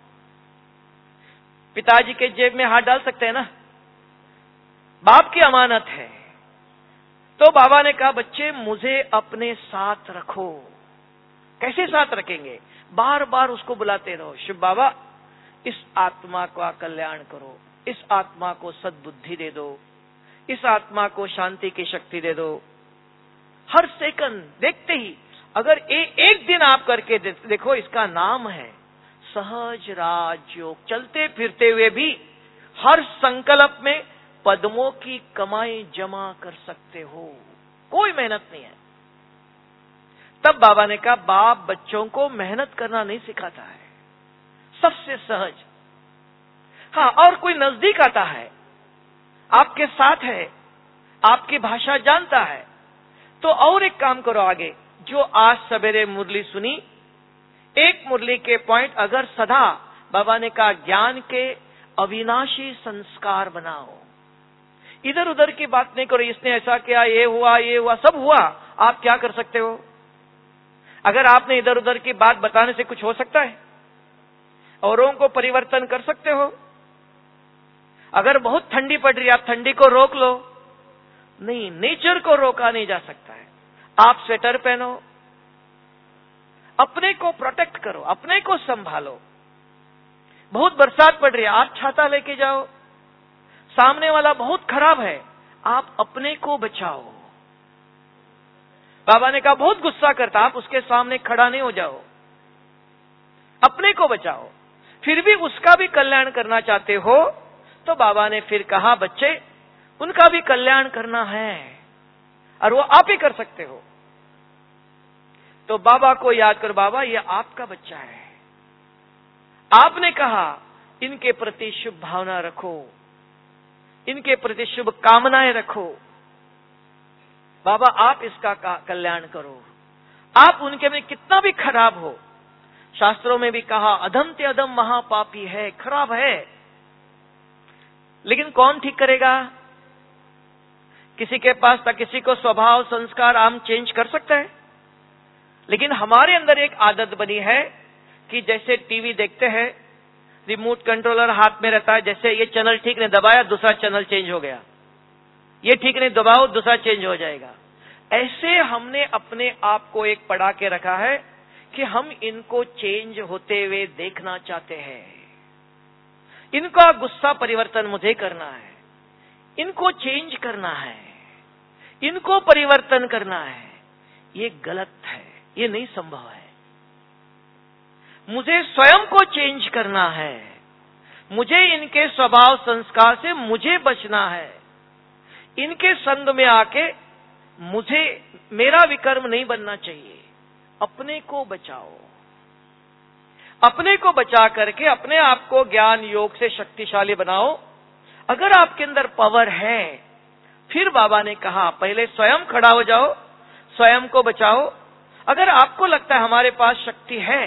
पिताजी के जेब में हाथ डाल सकते हैं ना, बाप की अमानत है। तो बाबा ने कहा बच्चे मुझे अपने साथ रखो। कैसे साथ रखेंगे? बार बार उसको बुलाते रहो, शिव बाबा इस आत्मा का कल्याण करो, इस आत्मा को सद्बुद्धि दे दो, इस आत्मा को शांति की शक्ति दे दो। हर सेकंड देखते ही, अगर ए, एक दिन आप करके दे, देखो, इसका नाम है सहज राजयोग। चलते फिरते हुए भी हर संकल्प में पद्मों की कमाई जमा कर सकते हो, कोई मेहनत नहीं है। तब बाबा ने कहा बाप बच्चों को मेहनत करना नहीं सिखाता है, सबसे सहज। हाँ, और कोई नजदीक आता है, आपके साथ है, आपकी भाषा जानता है, तो और एक काम करो आगे, जो आज सवेरे मुरली सुनी, एक मुरली के पॉइंट अगर सदा बाबा ने कहा ज्ञान के अविनाशी संस्कार बनाओ, इधर उधर की बात नहीं करो, इसने ऐसा किया, ये हुआ, ये हुआ, सब हुआ, आप क्या कर सकते हो? अगर आपने इधर उधर की बात बताने से कुछ हो सकता है? औरों को परिवर्तन कर सकते हो? अगर बहुत ठंडी पड़ रही है, आप ठंडी को रोक लो? नहीं, नेचर को रोका नहीं जा सकता है। आप स्वेटर पहनो, अपने को प्रोटेक्ट करो, अपने को संभालो। बहुत बरसात पड़ रही है, आप छाता लेके जाओ। सामने वाला बहुत खराब है, आप अपने को बचाओ। बाबा ने कहा बहुत गुस्सा करता, आप उसके सामने खड़ा नहीं हो जाओ, अपने को बचाओ। फिर भी उसका भी कल्याण करना चाहते हो तो बाबा ने फिर कहा बच्चे उनका भी कल्याण करना है और वो आप ही कर सकते हो। तो बाबा को याद करो, बाबा ये आपका बच्चा है, आपने कहा इनके प्रति शुभ भावना रखो, इनके प्रति शुभ कामनाएं रखो। बाबा आप इसका कल्याण करो। आप उनके में कितना भी खराब हो, शास्त्रों में भी कहा अधम ते अधम महापापी है, खराब है, लेकिन कौन ठीक करेगा? किसी के पास था, किसी को स्वभाव संस्कार हम चेंज कर सकते हैं, लेकिन हमारे अंदर एक आदत बनी है कि जैसे टीवी देखते हैं, रिमोट कंट्रोलर हाथ में रहता है, जैसे ये चैनल ठीक नहीं दबाया दूसरा चैनल चेंज हो गया, ये ठीक नहीं दबाओ दूसरा चेंज हो जाएगा। ऐसे हमने अपने आप को एक पड़ा के रखा है कि हम इनको चेंज होते हुए देखना चाहते हैं। इनका गुस्सा परिवर्तन मुझे करना है, इनको चेंज करना है, इनको परिवर्तन करना है। ये गलत है, ये नहीं संभव है। मुझे स्वयं को चेंज करना है, मुझे इनके स्वभाव संस्कार से मुझे बचना है। इनके संग में आके मुझे मेरा विकर्म नहीं बनना चाहिए। अपने को बचाओ, अपने को बचा करके अपने आप को ज्ञान योग से शक्तिशाली बनाओ। अगर आपके अंदर पावर है, फिर बाबा ने कहा पहले स्वयं खड़ा हो जाओ, स्वयं को बचाओ। अगर आपको लगता है हमारे पास शक्ति है,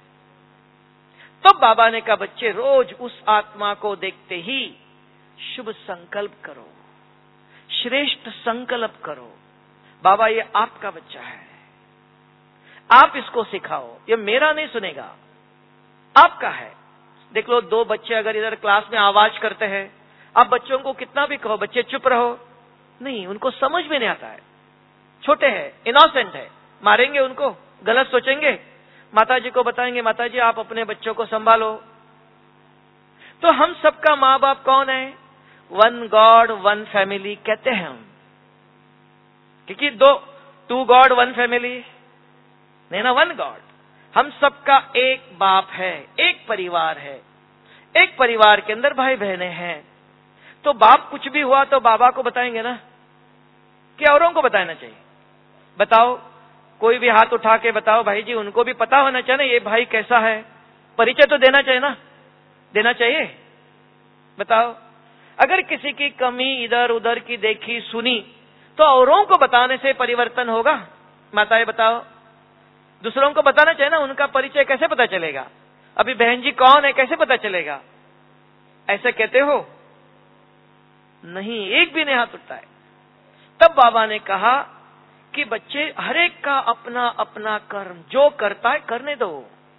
तो बाबा ने कहा बच्चे रोज उस आत्मा को देखते ही शुभ संकल्प करो, श्रेष्ठ संकल्प करो। बाबा ये आपका बच्चा है, आप इसको सिखाओ, ये मेरा नहीं सुनेगा, आपका है। देख लो, दो बच्चे अगर इधर क्लास में आवाज करते हैं, आप बच्चों को कितना भी कहो बच्चे चुप रहो, नहीं, उनको समझ में नहीं आता है, छोटे हैं, इनोसेंट है, मारेंगे उनको, गलत सोचेंगे, माताजी को बताएंगे माताजी आप अपने बच्चों को संभालो। तो हम सबका माँ बाप कौन है? वन गॉड वन फैमिली कहते हैं हम, क्योंकि दो टू गॉड वन फैमिली नहीं ना, वन गॉड। हम सबका एक बाप है, एक परिवार है, एक परिवार के अंदर भाई बहनें हैं। तो बाप कुछ भी हुआ तो बाबा को बताएंगे ना, कि औरों को बताना चाहिए? बताओ, कोई भी हाथ उठा के बताओ भाई जी, उनको भी पता होना चाहिए ना ये भाई कैसा है, परिचय तो देना चाहिए ना, देना चाहिए। बताओ, अगर किसी की कमी इधर उधर की देखी सुनी तो औरों को बताने से परिवर्तन होगा? माताएं बताओ, दूसरों को बताना चाहिए ना, उनका परिचय कैसे पता चलेगा? अभी बहन जी कौन है कैसे पता चलेगा? ऐसे कहते हो? नहीं, एक भी नहीं हाथ उठता है। तब बाबा ने कहा कि बच्चे हर एक का अपना अपना कर्म, जो करता है करने दो।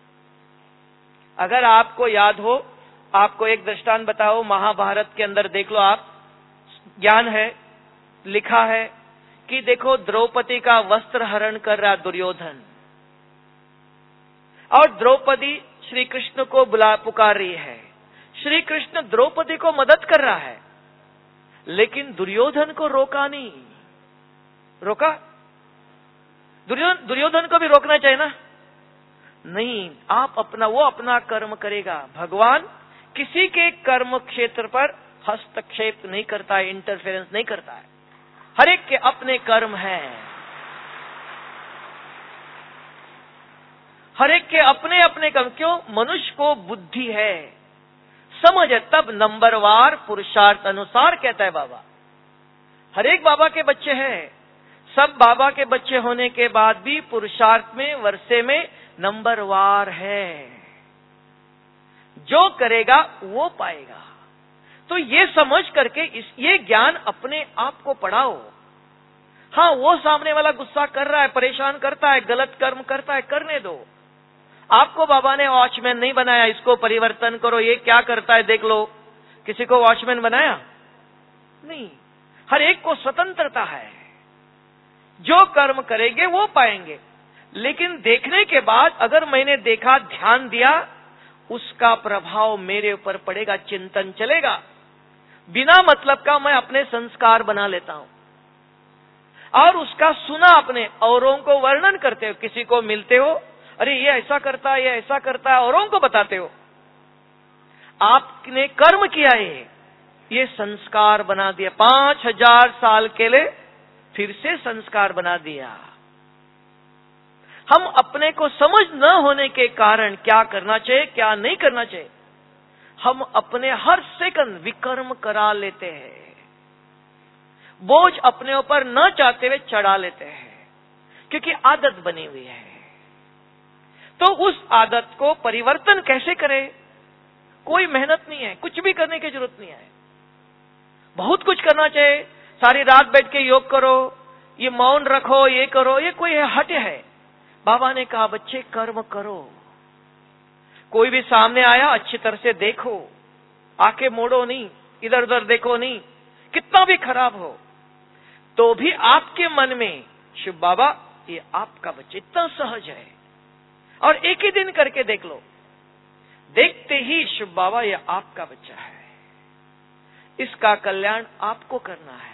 अगर आपको याद हो, आपको एक दृष्टांत बताओ, महाभारत के अंदर देख लो आप, ज्ञान है, लिखा है कि देखो द्रौपदी का वस्त्र हरण कर रहा दुर्योधन, और द्रौपदी श्री कृष्ण को बुला पुकार रही है। श्री कृष्ण द्रौपदी को मदद कर रहा है, लेकिन दुर्योधन को रोका नहीं। रोका? दुर्योधन दुर्योधन को भी रोकना चाहिए ना? नहीं, आप अपना, वो अपना कर्म करेगा। भगवान किसी के कर्म क्षेत्र पर हस्तक्षेप नहीं करता है, इंटरफेरेंस नहीं करता है। हर एक के अपने कर्म हैं, हर एक के अपने अपने कर्म। क्यों? मनुष्य को बुद्धि है, समझ है, तब नंबरवार पुरुषार्थ अनुसार कहता है बाबा। हर एक बाबा के बच्चे हैं, सब बाबा के बच्चे होने के बाद भी पुरुषार्थ में वर्षे में नंबर वार है। जो करेगा वो पाएगा। तो ये समझ करके इस ये ज्ञान अपने आप को पढ़ाओ। हाँ, वो सामने वाला गुस्सा कर रहा है, परेशान करता है, गलत कर्म करता है, करने दो। आपको बाबा ने वॉचमैन नहीं बनाया, इसको परिवर्तन करो, ये क्या करता है देख लो। किसी को वॉचमैन बनाया नहीं। हर एक को स्वतंत्रता है, जो कर्म करेंगे वो पाएंगे। लेकिन देखने के बाद अगर मैंने देखा, ध्यान दिया, उसका प्रभाव मेरे ऊपर पड़ेगा, चिंतन चलेगा। बिना मतलब का मैं अपने संस्कार बना लेता हूं और उसका सुना आपने, औरों को वर्णन करते हो। किसी को मिलते हो, अरे ये ऐसा करता है, ये ऐसा करता है, औरों को बताते हो। आपने कर्म किया है, ये संस्कार बना दिया। पांच हजार साल के लिए फिर से संस्कार बना दिया। हम अपने को समझ न होने के कारण क्या करना चाहिए, क्या नहीं करना चाहिए, हम अपने हर सेकंड विकर्म करा लेते हैं। बोझ अपने ऊपर न चाहते हुए चढ़ा लेते हैं, क्योंकि आदत बनी हुई है। तो उस आदत को परिवर्तन कैसे करें? कोई मेहनत नहीं है, कुछ भी करने की जरूरत नहीं है। बहुत कुछ करना चाहिए, सारी रात बैठ के योग करो, ये मौन रखो, ये करो, ये कोई हट है। बाबा ने कहा बच्चे कर्म करो। कोई भी सामने आया अच्छी तरह से देखो, आंखें मोड़ो नहीं, इधर उधर देखो नहीं। कितना भी खराब हो तो भी आपके मन में शिव बाबा ये आपका बच्चा, इतना सहज है। और एक ही दिन करके देख लो, देखते ही शिव बाबा ये आपका बच्चा है, इसका कल्याण आपको करना है।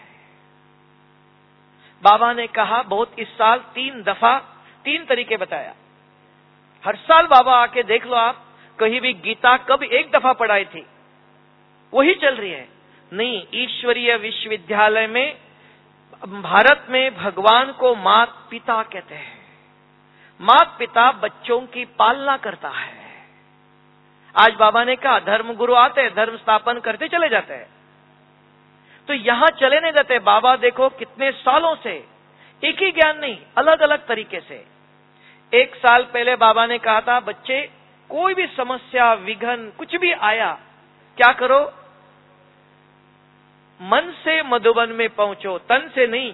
बाबा ने कहा बहुत, इस साल तीन दफा तीन तरीके बताया। हर साल बाबा आके देख लो, आप कहीं भी गीता कब एक दफा पढ़ाई थी, वही चल रही है। नहीं, ईश्वरीय विश्वविद्यालय में भारत में भगवान को मात पिता कहते हैं। मात पिता बच्चों की पालना करता है। आज बाबा ने कहा धर्म गुरु आते हैं, धर्म स्थापन करते चले जाते हैं, तो यहां चले नहीं जाते। बाबा देखो कितने सालों से एक ही ज्ञान नहीं, अलग अलग तरीके से। एक साल पहले बाबा ने कहा था बच्चे कोई भी समस्या, विघ्न कुछ भी आया, क्या करो? मन से मधुबन में पहुंचो, तन से नहीं।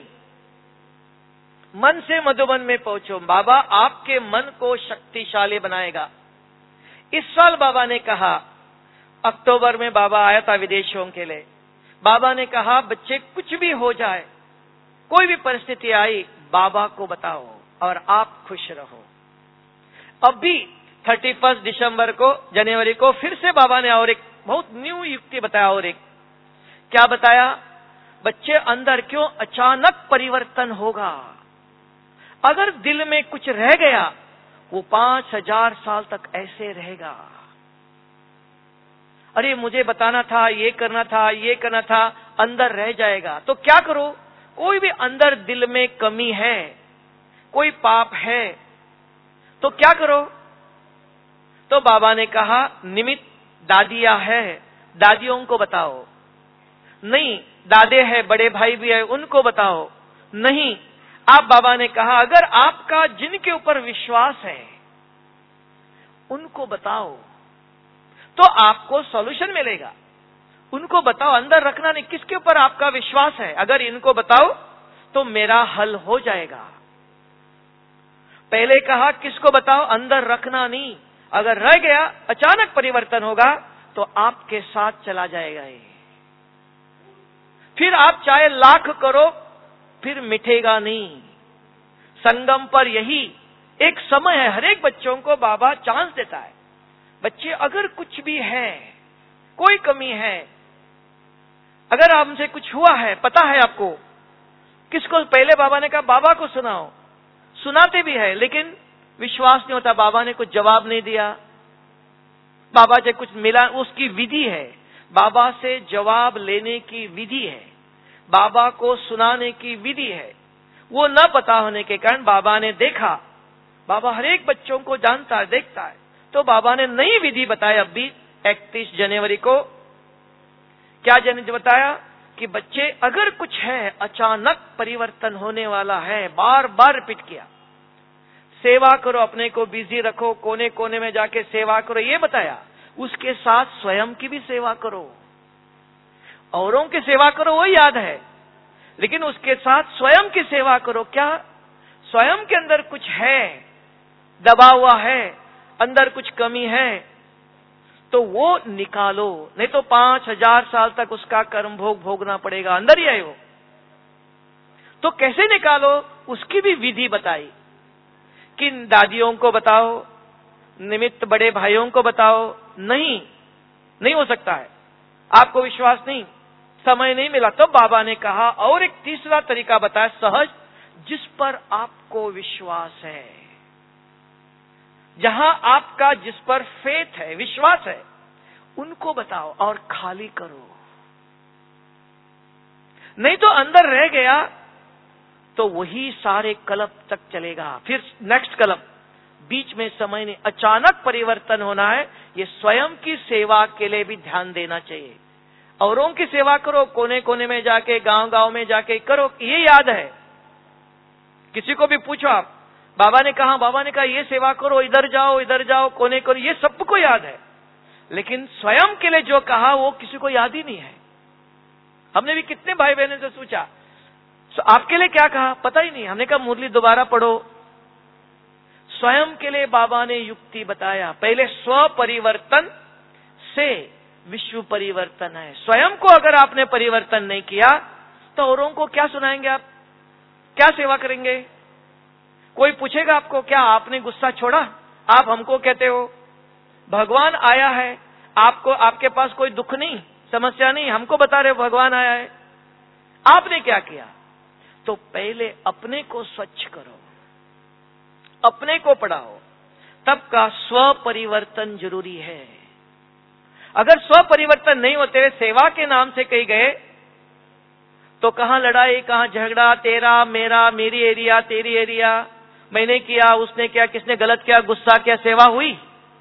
मन से मधुबन में पहुंचो, बाबा आपके मन को शक्तिशाली बनाएगा। इस साल बाबा ने कहा, अक्टूबर में बाबा आया था विदेशों के लिए। बाबा ने कहा बच्चे कुछ भी हो जाए, कोई भी परिस्थिति आई, बाबा को बताओ और आप खुश रहो। अभी थर्टी फर्स्ट दिसंबर को, जनवरी को फिर से बाबा ने और एक बहुत न्यू युक्ति बताया। और एक क्या बताया? बच्चे अंदर क्यों अचानक परिवर्तन होगा। अगर दिल में कुछ रह गया, वो पांच हजार साल तक ऐसे रहेगा। अरे मुझे बताना था, ये करना था, ये करना था, अंदर रह जाएगा। तो क्या करो? कोई भी अंदर दिल में कमी है, कोई पाप है, तो क्या करो? तो बाबा ने कहा निमित्त दादियां है, दादियों को बताओ। नहीं, दादे हैं, बड़े भाई भी है, उनको बताओ। नहीं, आप बाबा ने कहा अगर आपका जिनके ऊपर विश्वास है उनको बताओ, तो आपको सॉल्यूशन मिलेगा। उनको बताओ, अंदर रखना नहीं। किसके ऊपर आपका विश्वास है? अगर इनको बताओ तो मेरा हल हो जाएगा। पहले कहा किसको बताओ, अंदर रखना नहीं। अगर रह गया, अचानक परिवर्तन होगा तो आपके साथ चला जाएगा ये। फिर आप चाहे लाख करो, फिर मिटेगा नहीं। संगम पर यही एक समय है, हर एक बच्चों को बाबा चांस देता है। बच्चे अगर कुछ भी है, कोई कमी है, अगर हमसे कुछ हुआ है, पता है आपको, किसको? पहले बाबा ने कहा बाबा को सुनाओ। सुनाते भी है, लेकिन विश्वास नहीं होता। बाबा ने कुछ जवाब नहीं दिया, बाबा से कुछ मिला, उसकी विधि है। बाबा से जवाब लेने की विधि है, बाबा को सुनाने की विधि है। वो न पता होने के कारण बाबा ने देखा, बाबा हर एक बच्चों को जानता है, देखता है, तो बाबा ने नई विधि बताया। अभी इकतीस जनवरी को क्या जन बताया? कि बच्चे अगर कुछ है अचानक परिवर्तन होने वाला है, बार बार रिपीट किया, सेवा करो, अपने को बिजी रखो, कोने कोने में जाके सेवा करो, ये बताया। उसके साथ स्वयं की भी सेवा करो, औरों की सेवा करो वो याद है, लेकिन उसके साथ स्वयं की सेवा करो। क्या स्वयं के अंदर कुछ है, दबा हुआ है, अंदर कुछ कमी है, तो वो निकालो, नहीं तो पांच हजार साल तक उसका कर्म भोग भोगना पड़ेगा, अंदर ही है वो। तो कैसे निकालो, उसकी भी विधि बताई। किन दादियों को बताओ, निमित्त बड़े भाइयों को बताओ, नहीं नहीं हो सकता है, आपको विश्वास नहीं, समय नहीं मिला, तो बाबा ने कहा और एक तीसरा तरीका बताया, सहज, जिस पर आपको विश्वास है, जहां आपका जिस पर फेथ है, विश्वास है, उनको बताओ और खाली करो। नहीं तो अंदर रह गया तो वही सारे कल्प तक चलेगा, फिर नेक्स्ट कल्प, बीच में समय नहीं, अचानक परिवर्तन होना है। ये स्वयं की सेवा के लिए भी ध्यान देना चाहिए। औरों की सेवा करो, कोने कोने में जाके, गांव गांव में जाके करो, ये याद है। किसी को भी पूछो आप, बाबा ने कहा, बाबा ने कहा ये सेवा करो, इधर जाओ इधर जाओ, कोने कोने, ये सबको याद है, लेकिन स्वयं के लिए जो कहा वो किसी को याद ही नहीं है। हमने भी कितने भाई बहनों से पूछा, तो आपके लिए क्या कहा, पता ही नहीं। हमने कहा मुरली दोबारा पढ़ो। स्वयं के लिए बाबा ने युक्ति बताया, पहले स्व परिवर्तन से विश्व परिवर्तन है। स्वयं को अगर आपने परिवर्तन नहीं किया तो औरों को क्या सुनाएंगे आप, क्या सेवा करेंगे? कोई पूछेगा आपको, क्या आपने गुस्सा छोड़ा? आप हमको कहते हो भगवान आया है, आपको, आपके पास कोई दुख नहीं, समस्या नहीं, हमको बता रहे हो भगवान आया है, आपने क्या किया? तो पहले अपने को स्वच्छ करो, अपने को पढ़ाओ, तब का स्व परिवर्तन जरूरी है। अगर स्व परिवर्तन नहीं होते हुए सेवा के नाम से कहीं गए तो कहां लड़ाई, कहां झगड़ा, तेरा मेरा, मेरी एरिया तेरी एरिया, मैंने किया उसने किया, किसने गलत किया, गुस्सा किया, सेवा हुई।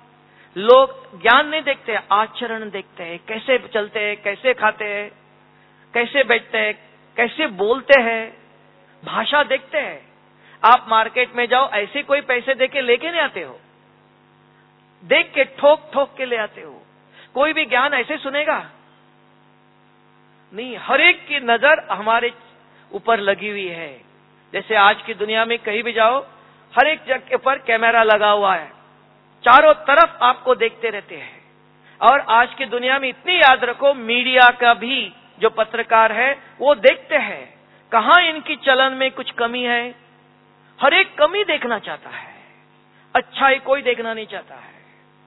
लोग ज्ञान नहीं देखते, आचरण देखते हैं, कैसे चलते हैं, कैसे खाते हैं, कैसे बैठते हैं, कैसे बोलते हैं, भाषा देखते हैं। आप मार्केट में जाओ, ऐसे कोई पैसे देके लेके नहीं आते हो, देख के ठोक ठोक के ले आते हो। कोई भी ज्ञान ऐसे सुनेगा नहीं, हर एक की नजर हमारे ऊपर लगी हुई है। जैसे आज की दुनिया में कहीं भी जाओ, हर एक जगह पर कैमरा लगा हुआ है, चारों तरफ आपको देखते रहते हैं। और आज की दुनिया में इतनी याद रखो, मीडिया का भी जो पत्रकार है वो देखते हैं कहां इनकी चलन में कुछ कमी है। हर एक कमी देखना चाहता है, अच्छाई कोई देखना नहीं चाहता है।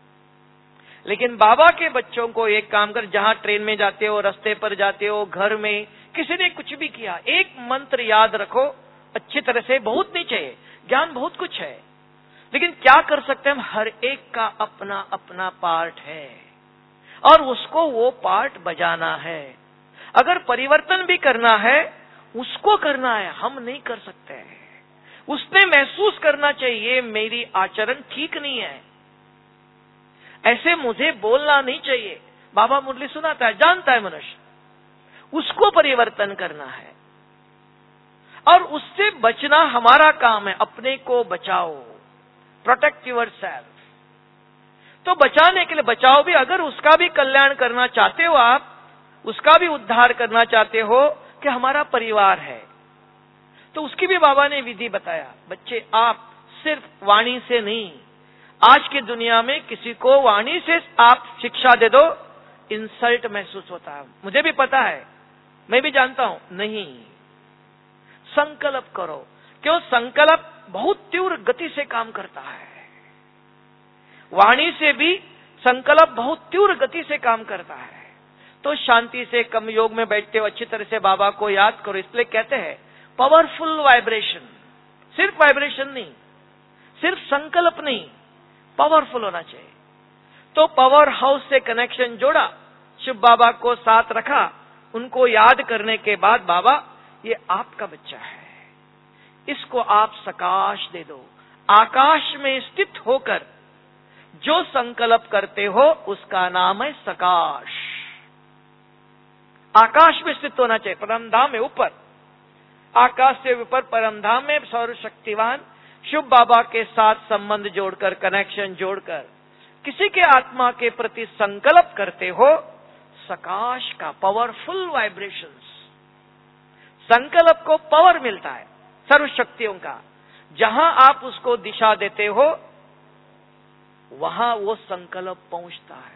लेकिन बाबा के बच्चों को एक काम कर, जहां ट्रेन में जाते हो, रास्ते पर जाते हो, घर में किसी ने कुछ भी किया, एक मंत्र याद रखो अच्छी तरह से। बहुत नहीं चाहिए, ज्ञान बहुत कुछ है, लेकिन क्या कर सकते हैं हम, हर एक का अपना अपना पार्ट है और उसको वो पार्ट बजाना है। अगर परिवर्तन भी करना है उसको करना है, हम नहीं कर सकते हैं। उसने महसूस करना चाहिए मेरी आचरण ठीक नहीं है, ऐसे मुझे बोलना नहीं चाहिए। बाबा मुरली सुनाता है, जानता है मनुष्य, उसको परिवर्तन करना है और उससे बचना हमारा काम है। अपने को बचाओ, प्रोटेक्ट योर सेल्फ। तो बचाने के लिए बचाओ भी, अगर उसका भी कल्याण करना चाहते हो आप, उसका भी उद्धार करना चाहते हो कि हमारा परिवार है, तो उसकी भी बाबा ने विधि बताया। बच्चे, आप सिर्फ वाणी से नहीं, आज की दुनिया में किसी को वाणी से आप शिक्षा दे दो, इंसल्ट महसूस होता है, मुझे भी पता है, मैं भी जानता हूं। नहीं, संकल्प करो। क्यों? संकल्प बहुत तीव्र गति से काम करता है। वाणी से भी संकल्प बहुत तीव्र गति से काम करता है। तो शांति से कम योग में बैठते हो, अच्छी तरह से बाबा को याद करो। इसलिए कहते हैं पावरफुल वाइब्रेशन, सिर्फ वाइब्रेशन नहीं, सिर्फ संकल्प नहीं, पावरफुल होना चाहिए। तो पावर हाउस से कनेक्शन जोड़ा, शिव बाबा को साथ रखा, उनको याद करने के बाद, बाबा ये आपका बच्चा है, इसको आप सकाश दे दो। आकाश में स्थित होकर जो संकल्प करते हो उसका नाम है सकाश। आकाश में स्थित होना चाहिए, परम धाम में ऊपर, आकाश से ऊपर परम धाम में सर्वशक्तिवान शिव बाबा के साथ संबंध जोड़कर, कनेक्शन जोड़कर किसी के आत्मा के प्रति संकल्प करते हो, सकाश का पावरफुल वाइब्रेशंस, संकल्प को पावर मिलता है सर्वशक्तियों का। जहां आप उसको दिशा देते हो वहां वो संकल्प पहुंचता है।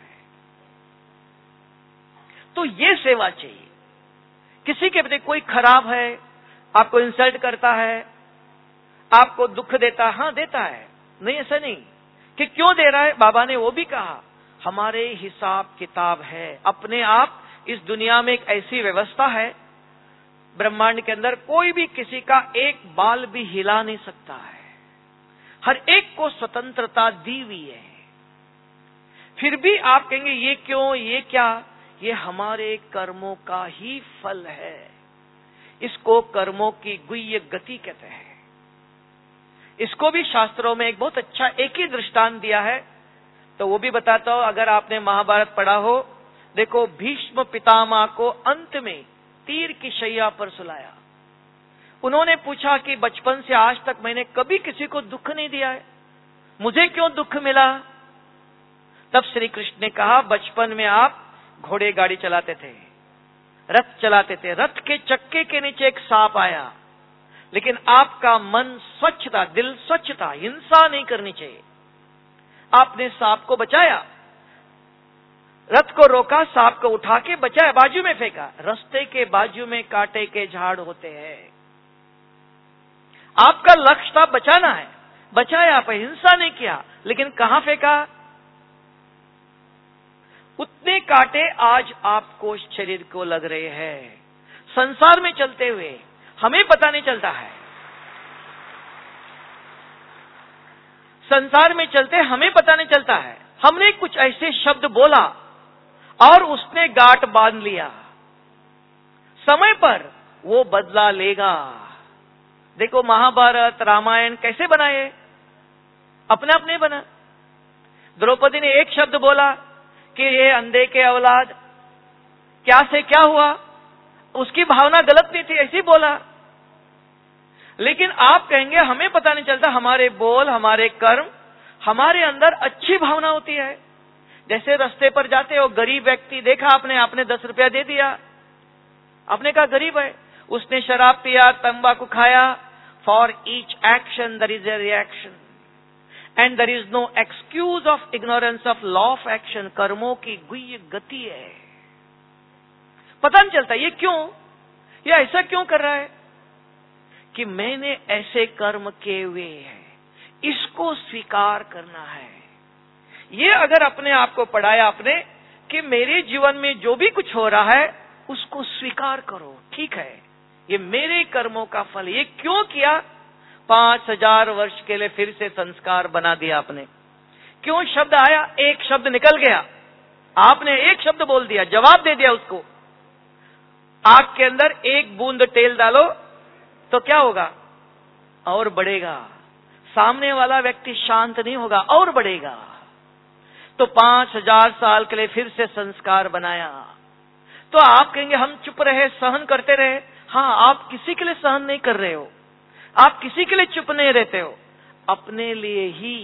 तो ये सेवा चाहिए। किसी के प्रति कोई खराब है, आपको इंसल्ट करता है, आपको दुख देता है, हाँ देता है, नहीं ऐसा नहीं कि क्यों दे रहा है। बाबा ने वो भी कहा हमारे हिसाब किताब है। अपने आप इस दुनिया में एक ऐसी व्यवस्था है, ब्रह्मांड के अंदर कोई भी किसी का एक बाल भी हिला नहीं सकता है, हर एक को स्वतंत्रता दी हुई है। फिर भी आप कहेंगे ये क्यों, ये क्या, ये हमारे कर्मों का ही फल है। इसको कर्मों की गुह्य गति कहते हैं। इसको भी शास्त्रों में एक बहुत अच्छा एक ही दृष्टांत दिया है, तो वो भी बताता हूं। अगर आपने महाभारत पढ़ा हो, देखो भीष्म पितामह को अंत में तीर की शैया पर सुलाया। उन्होंने पूछा कि बचपन से आज तक मैंने कभी किसी को दुख नहीं दिया है, मुझे क्यों दुख मिला? तब श्री कृष्ण ने कहा बचपन में आप घोड़े गाड़ी चलाते थे, रथ चलाते थे, रथ के चक्के के नीचे एक सांप आया, लेकिन आपका मन स्वच्छ था, दिल स्वच्छ था, हिंसा नहीं करनी चाहिए। आपने सांप को बचाया, रथ को रोका, सांप को उठा के बचाया, बाजू में फेंका। रास्ते के बाजू में कांटे के झाड़ होते हैं, आपका लक्ष्य था बचाना है, बचाया आप, हिंसा नहीं किया, लेकिन कहां फेंका? उतने कांटे आज आपको शरीर को लग रहे हैं। संसार में चलते हुए हमें पता नहीं चलता है, संसार में चलते हमें पता नहीं चलता है। हमने कुछ ऐसे शब्द बोला और उसने गांठ बांध लिया, समय पर वो बदला लेगा। देखो महाभारत रामायण कैसे बनाए, अपने अपने बना। द्रौपदी ने एक शब्द बोला कि ये अंधे के औलाद, क्या से क्या हुआ, उसकी भावना गलत नहीं थी, ऐसे ही बोला। लेकिन आप कहेंगे हमें पता नहीं चलता, हमारे बोल, हमारे कर्म, हमारे अंदर अच्छी भावना होती है। जैसे रास्ते पर जाते हो, गरीब व्यक्ति देखा आपने, आपने दस रुपया दे दिया, आपने कहा गरीब है, उसने शराब पिया, तंबाकू खाया। For each action there is a reaction and there is no excuse of ignorance of law of action. कर्मों की गुह्य गति है, पता नहीं चलता ये क्यों, ये ऐसा क्यों कर रहा है कि मैंने ऐसे कर्म किए हुए हैं, इसको स्वीकार करना है। ये अगर अपने आप को पढ़ाया आपने कि मेरे जीवन में जो भी कुछ हो रहा है उसको स्वीकार करो, ठीक है ये मेरे कर्मों का फल। ये क्यों किया? पांच हजार वर्ष के लिए फिर से संस्कार बना दिया आपने। क्यों शब्द आया, एक शब्द निकल गया, आपने एक शब्द बोल दिया, जवाब दे दिया उसको। आग के अंदर एक बूंद तेल डालो तो क्या होगा? और बढ़ेगा। सामने वाला व्यक्ति शांत नहीं होगा, और बढ़ेगा। तो पांच हजार साल के लिए फिर से संस्कार बनाया। तो आप कहेंगे हम चुप रहे, सहन करते रहे। हाँ, आप किसी के लिए सहन नहीं कर रहे हो, आप किसी के लिए चुप नहीं रहते हो, अपने लिए ही,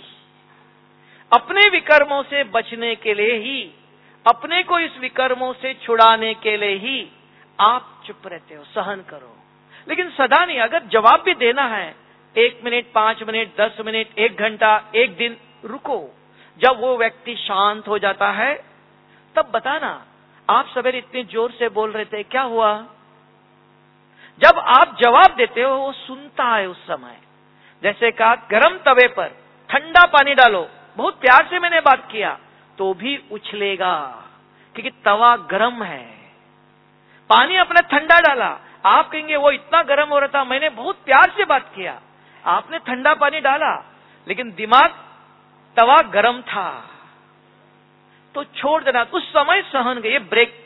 अपने विकर्मों से बचने के लिए ही, अपने को इस विकर्मों से छुड़ाने के लिए ही आप चुप रहते हो, सहन करो। लेकिन सदा नहीं, अगर जवाब भी देना है, एक मिनट, पांच मिनट, दस मिनट, एक घंटा, एक दिन रुको। जब वो व्यक्ति शांत हो जाता है तब बताना आप सवेरे इतने जोर से बोल रहे थे, क्या हुआ? जब आप जवाब देते हो वो सुनता है उस समय। जैसे कहा गर्म तवे पर ठंडा पानी डालो, बहुत प्यार से मैंने बात किया तो भी उछलेगा क्योंकि तवा गर्म है। पानी अपना ठंडा डाला, आप कहेंगे वो इतना गर्म हो रहा था, मैंने बहुत प्यार से बात किया, आपने ठंडा पानी डाला लेकिन दिमाग, तवा गर्म था तो छोड़ देना, उस समय सहन गए, ब्रेक।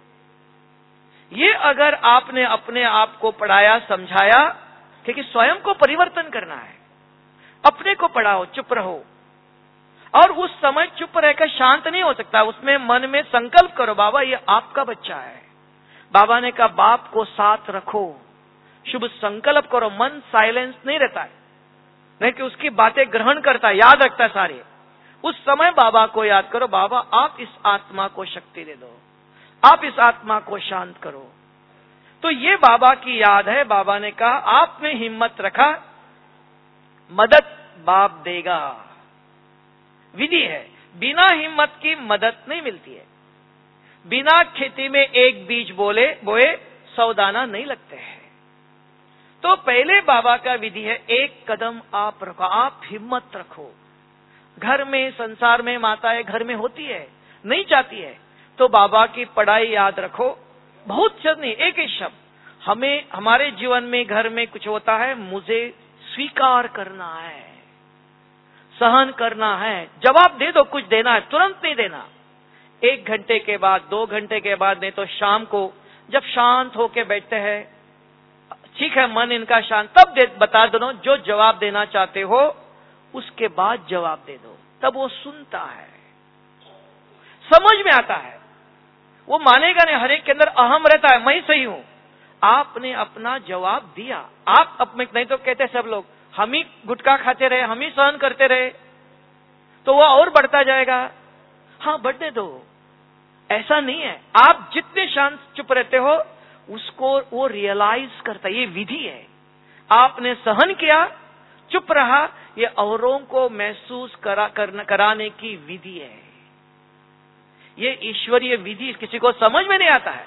ये अगर आपने अपने आप को पढ़ाया, समझाया, क्योंकि स्वयं को परिवर्तन करना है, अपने को पढ़ाओ, चुप रहो। और उस समय चुप रहकर शांत नहीं हो सकता, उसमें मन में संकल्प करो, बाबा ये आपका बच्चा है, बाबा ने कहा बाप को साथ रखो, शुभ संकल्प करो। मन साइलेंस नहीं रहता है, नहीं कि उसकी बातें ग्रहण करता है, याद रखता है सारे। उस समय बाबा को याद करो, बाबा आप इस आत्मा को शक्ति दे दो, आप इस आत्मा को शांत करो। तो ये बाबा की याद है। बाबा ने कहा आपने हिम्मत रखा, मदद बाप देगा। विधि है, बिना हिम्मत की मदद नहीं मिलती है। बिना खेती में एक बीज बोले बोए सौ दाना नहीं लगते हैं। तो पहले बाबा का विधि है, एक कदम आप रखो, आप हिम्मत रखो। घर में, संसार में माताएं घर में होती है, नहीं चाहती है, तो बाबा की पढ़ाई याद रखो। बहुत शब्द नहीं, एक ही शब्द। हमें हमारे जीवन में, घर में कुछ होता है, मुझे स्वीकार करना है, सहन करना है। जवाब दे दो, कुछ देना है, तुरंत नहीं देना। एक घंटे के बाद, दो घंटे के बाद, नहीं तो शाम को जब शांत होके बैठते हैं, ठीक है मन इनका शांत, तब दे, बता दो जो जवाब देना चाहते हो, उसके बाद जवाब दे दो। तब वो सुनता है, समझ में आता है, वो मानेगा नहीं। हर एक के अंदर अहम रहता है, मैं सही हूं। आपने अपना जवाब दिया, आप अपने, नहीं तो कहते सब लोग हम ही गुटखा खाते रहे, हम ही सहन करते रहे, तो वो और बढ़ता जाएगा। हाँ बढ़ने दो, ऐसा नहीं है। आप जितने शांत चुप रहते हो, उसको वो रियलाइज करता है। ये विधि है, आपने सहन किया, चुप रहा, ये औरों को महसूस करा करना कराने की विधि है। ये ईश्वरीय विधि किसी को समझ में नहीं आता है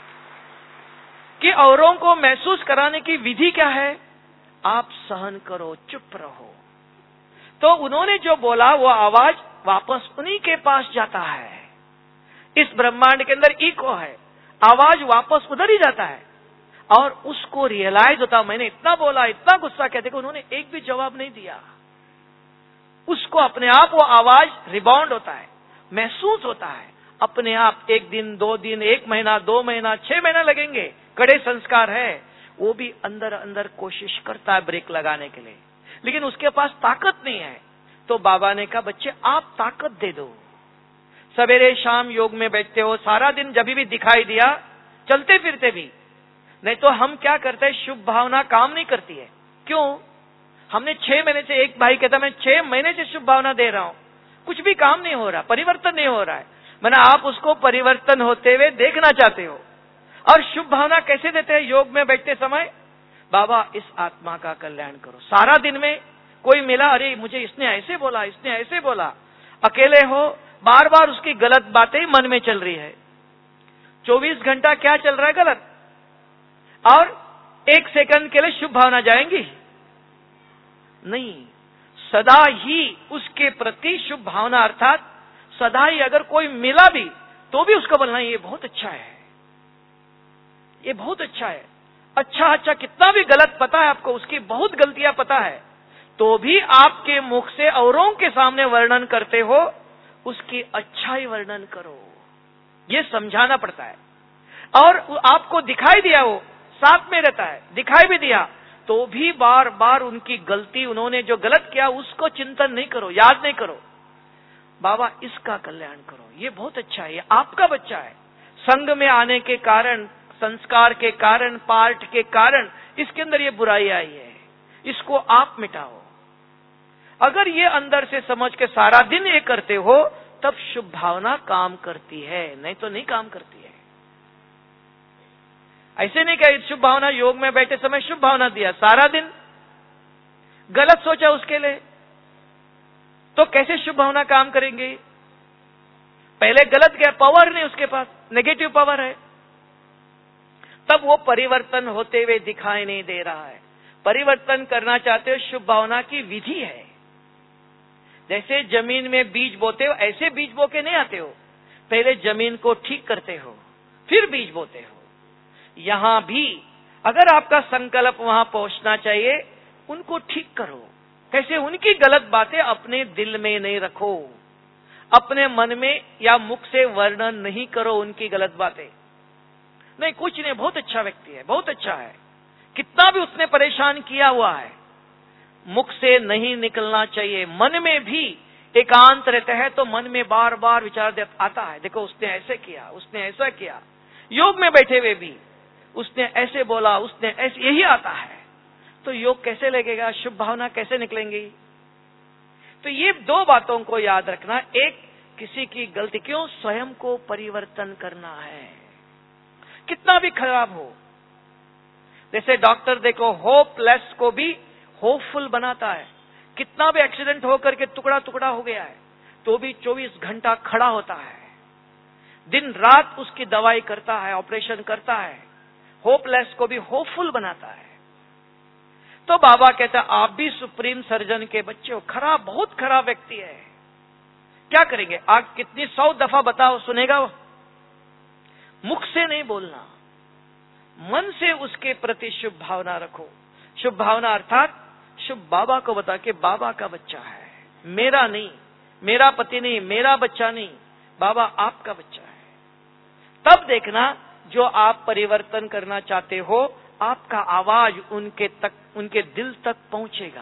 कि औरों को महसूस कराने की विधि क्या है। आप सहन करो, चुप रहो। तो उन्होंने जो बोला वो आवाज वापस उन्हीं के पास जाता है। इस ब्रह्मांड के अंदर इको है, आवाज वापस उधर ही जाता है और उसको रियलाइज होता, मैंने इतना बोला, इतना गुस्सा कहते कि उन्होंने एक भी जवाब नहीं दिया। उसको अपने आप वो आवाज रिबाउंड होता है, महसूस होता है अपने आप। एक दिन, दो दिन, एक महीना, दो महीना, छह महीना लगेंगे, कड़े संस्कार है, वो भी अंदर अंदर कोशिश करता है ब्रेक लगाने के लिए, लेकिन उसके पास ताकत नहीं है। तो बाबा ने कहा बच्चे आप ताकत दे दो। सवेरे शाम योग में बैठते हो, सारा दिन जब भी दिखाई दिया, चलते फिरते भी, नहीं तो हम क्या करते हैं, शुभ भावना काम नहीं करती है। क्यों? हमने छह महीने से, एक भाई कहता मैं छह महीने से शुभ भावना दे रहा हूं, कुछ भी काम नहीं हो रहा, परिवर्तन नहीं हो रहा है। मैंने आप उसको परिवर्तन होते हुए देखना चाहते हो। और शुभ भावना कैसे देते हैं? योग में बैठते समय, बाबा इस आत्मा का कल्याण करो। सारा दिन में कोई मिला, अरे मुझे इसने ऐसे बोला, इसने ऐसे बोला। अकेले हो, बार बार उसकी गलत बातें मन में चल रही है। चौबीस घंटा क्या चल रहा है गलत, और एक सेकंड के लिए शुभ भावना जाएंगी नहीं। सदा ही उसके प्रति शुभ भावना, अर्थात सदा ही अगर कोई मिला भी तो भी उसको बोलना ये बहुत अच्छा है, ये बहुत अच्छा है। अच्छा अच्छा कितना भी गलत पता है आपको, उसकी बहुत गलतियां पता है, तो भी आपके मुख से औरों के सामने वर्णन करते हो, उसकी अच्छाई वर्णन करो, ये समझाना पड़ता है। और आपको दिखाई दिया, वो साथ में रहता है, दिखाई भी दिया, तो भी बार बार उनकी गलती, उन्होंने जो गलत किया उसको चिंतन नहीं करो, याद नहीं करो। बाबा इसका कल्याण करो, ये बहुत अच्छा है, ये आपका बच्चा है। संग में आने के कारण, संस्कार के कारण, पाठ के कारण इसके अंदर ये बुराई आई है, इसको आप मिटाओ। अगर ये अंदर से समझ के सारा दिन ये करते हो, तब शुभ भावना काम करती है, नहीं तो नहीं काम करती है। ऐसे नहीं कहे शुभ भावना, योग में बैठे समय शुभ भावना दिया, सारा दिन गलत सोचा उसके लिए, तो कैसे शुभ भावना काम करेंगे? पहले गलत गया, पावर नहीं उसके पास, नेगेटिव पावर है, तब वो परिवर्तन होते हुए दिखाई नहीं दे रहा है। परिवर्तन करना चाहते हो, शुभ भावना की विधि है। जैसे जमीन में बीज बोते हो, ऐसे बीज बो के नहीं आते हो, पहले जमीन को ठीक करते हो, फिर बीज बोते हो। यहां भी अगर आपका संकल्प वहां पहुंचना चाहिए, उनको ठीक करो। कैसे? उनकी गलत बातें अपने दिल में नहीं रखो, अपने मन में या मुख से वर्णन नहीं करो उनकी गलत बातें। नहीं कुछ नहीं, बहुत अच्छा व्यक्ति है, बहुत अच्छा है, कितना भी उसने परेशान किया हुआ है, मुख से नहीं निकलना चाहिए। मन में भी एकांत रहते हैं तो मन में बार बार विचार आता है, देखो उसने ऐसे किया, उसने ऐसा किया, योग में बैठे हुए भी उसने ऐसे बोला, उसने ऐसे, यही आता है, तो योग कैसे लगेगा, शुभ भावना कैसे निकलेंगी? तो ये दो बातों को याद रखना। एक, किसी की गलती, क्यों स्वयं को परिवर्तन करना है, कितना भी खराब हो। जैसे डॉक्टर देखो होपलेस को भी होपफुल बनाता है। कितना भी एक्सीडेंट होकर के टुकड़ा टुकड़ा हो गया है तो भी चौबीस घंटा खड़ा होता है, दिन रात उसकी दवाई करता है, ऑपरेशन करता है, होपलेस को भी होपफुल बनाता है। तो बाबा कहता है आप भी सुप्रीम सर्जन के बच्चे हो, खराब, बहुत खराब व्यक्ति है, क्या करेंगे? आप कितनी सौ दफा बताओ, सुनेगा वो? मुख से नहीं बोलना, मन से उसके प्रति शुभ भावना रखो। शुभ भावना अर्थात शुभ बाबा को बता के बाबा का बच्चा है, मेरा नहीं, मेरा पति नहीं, मेरा बच्चा नहीं, बाबा आपका बच्चा है। तब देखना जो आप परिवर्तन करना चाहते हो, आपका आवाज उनके तक, उनके दिल तक पहुंचेगा।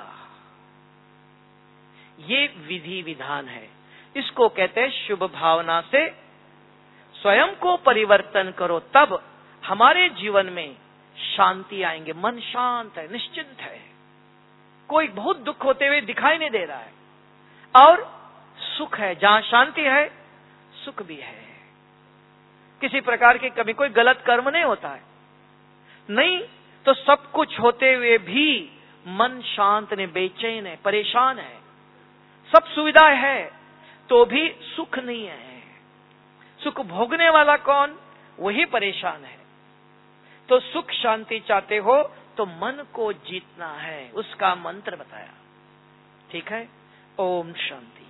ये विधि विधान है, इसको कहते हैं शुभ भावना से स्वयं को परिवर्तन करो, तब हमारे जीवन में शांति आएंगे। मन शांत है, निश्चिंत है, कोई बहुत दुख होते हुए दिखाई नहीं दे रहा है, और सुख है, जहां शांति है सुख भी है। किसी प्रकार की कभी कोई गलत कर्म नहीं होता है, नहीं तो सब कुछ होते हुए भी मन शांत नहीं, बेचैन है, परेशान है, सब सुविधाएं है तो भी सुख नहीं है। सुख भोगने वाला कौन? वही परेशान है। तो सुख शांति चाहते हो तो मन को जीतना है, उसका मंत्र बताया। ठीक है, ओम शांति।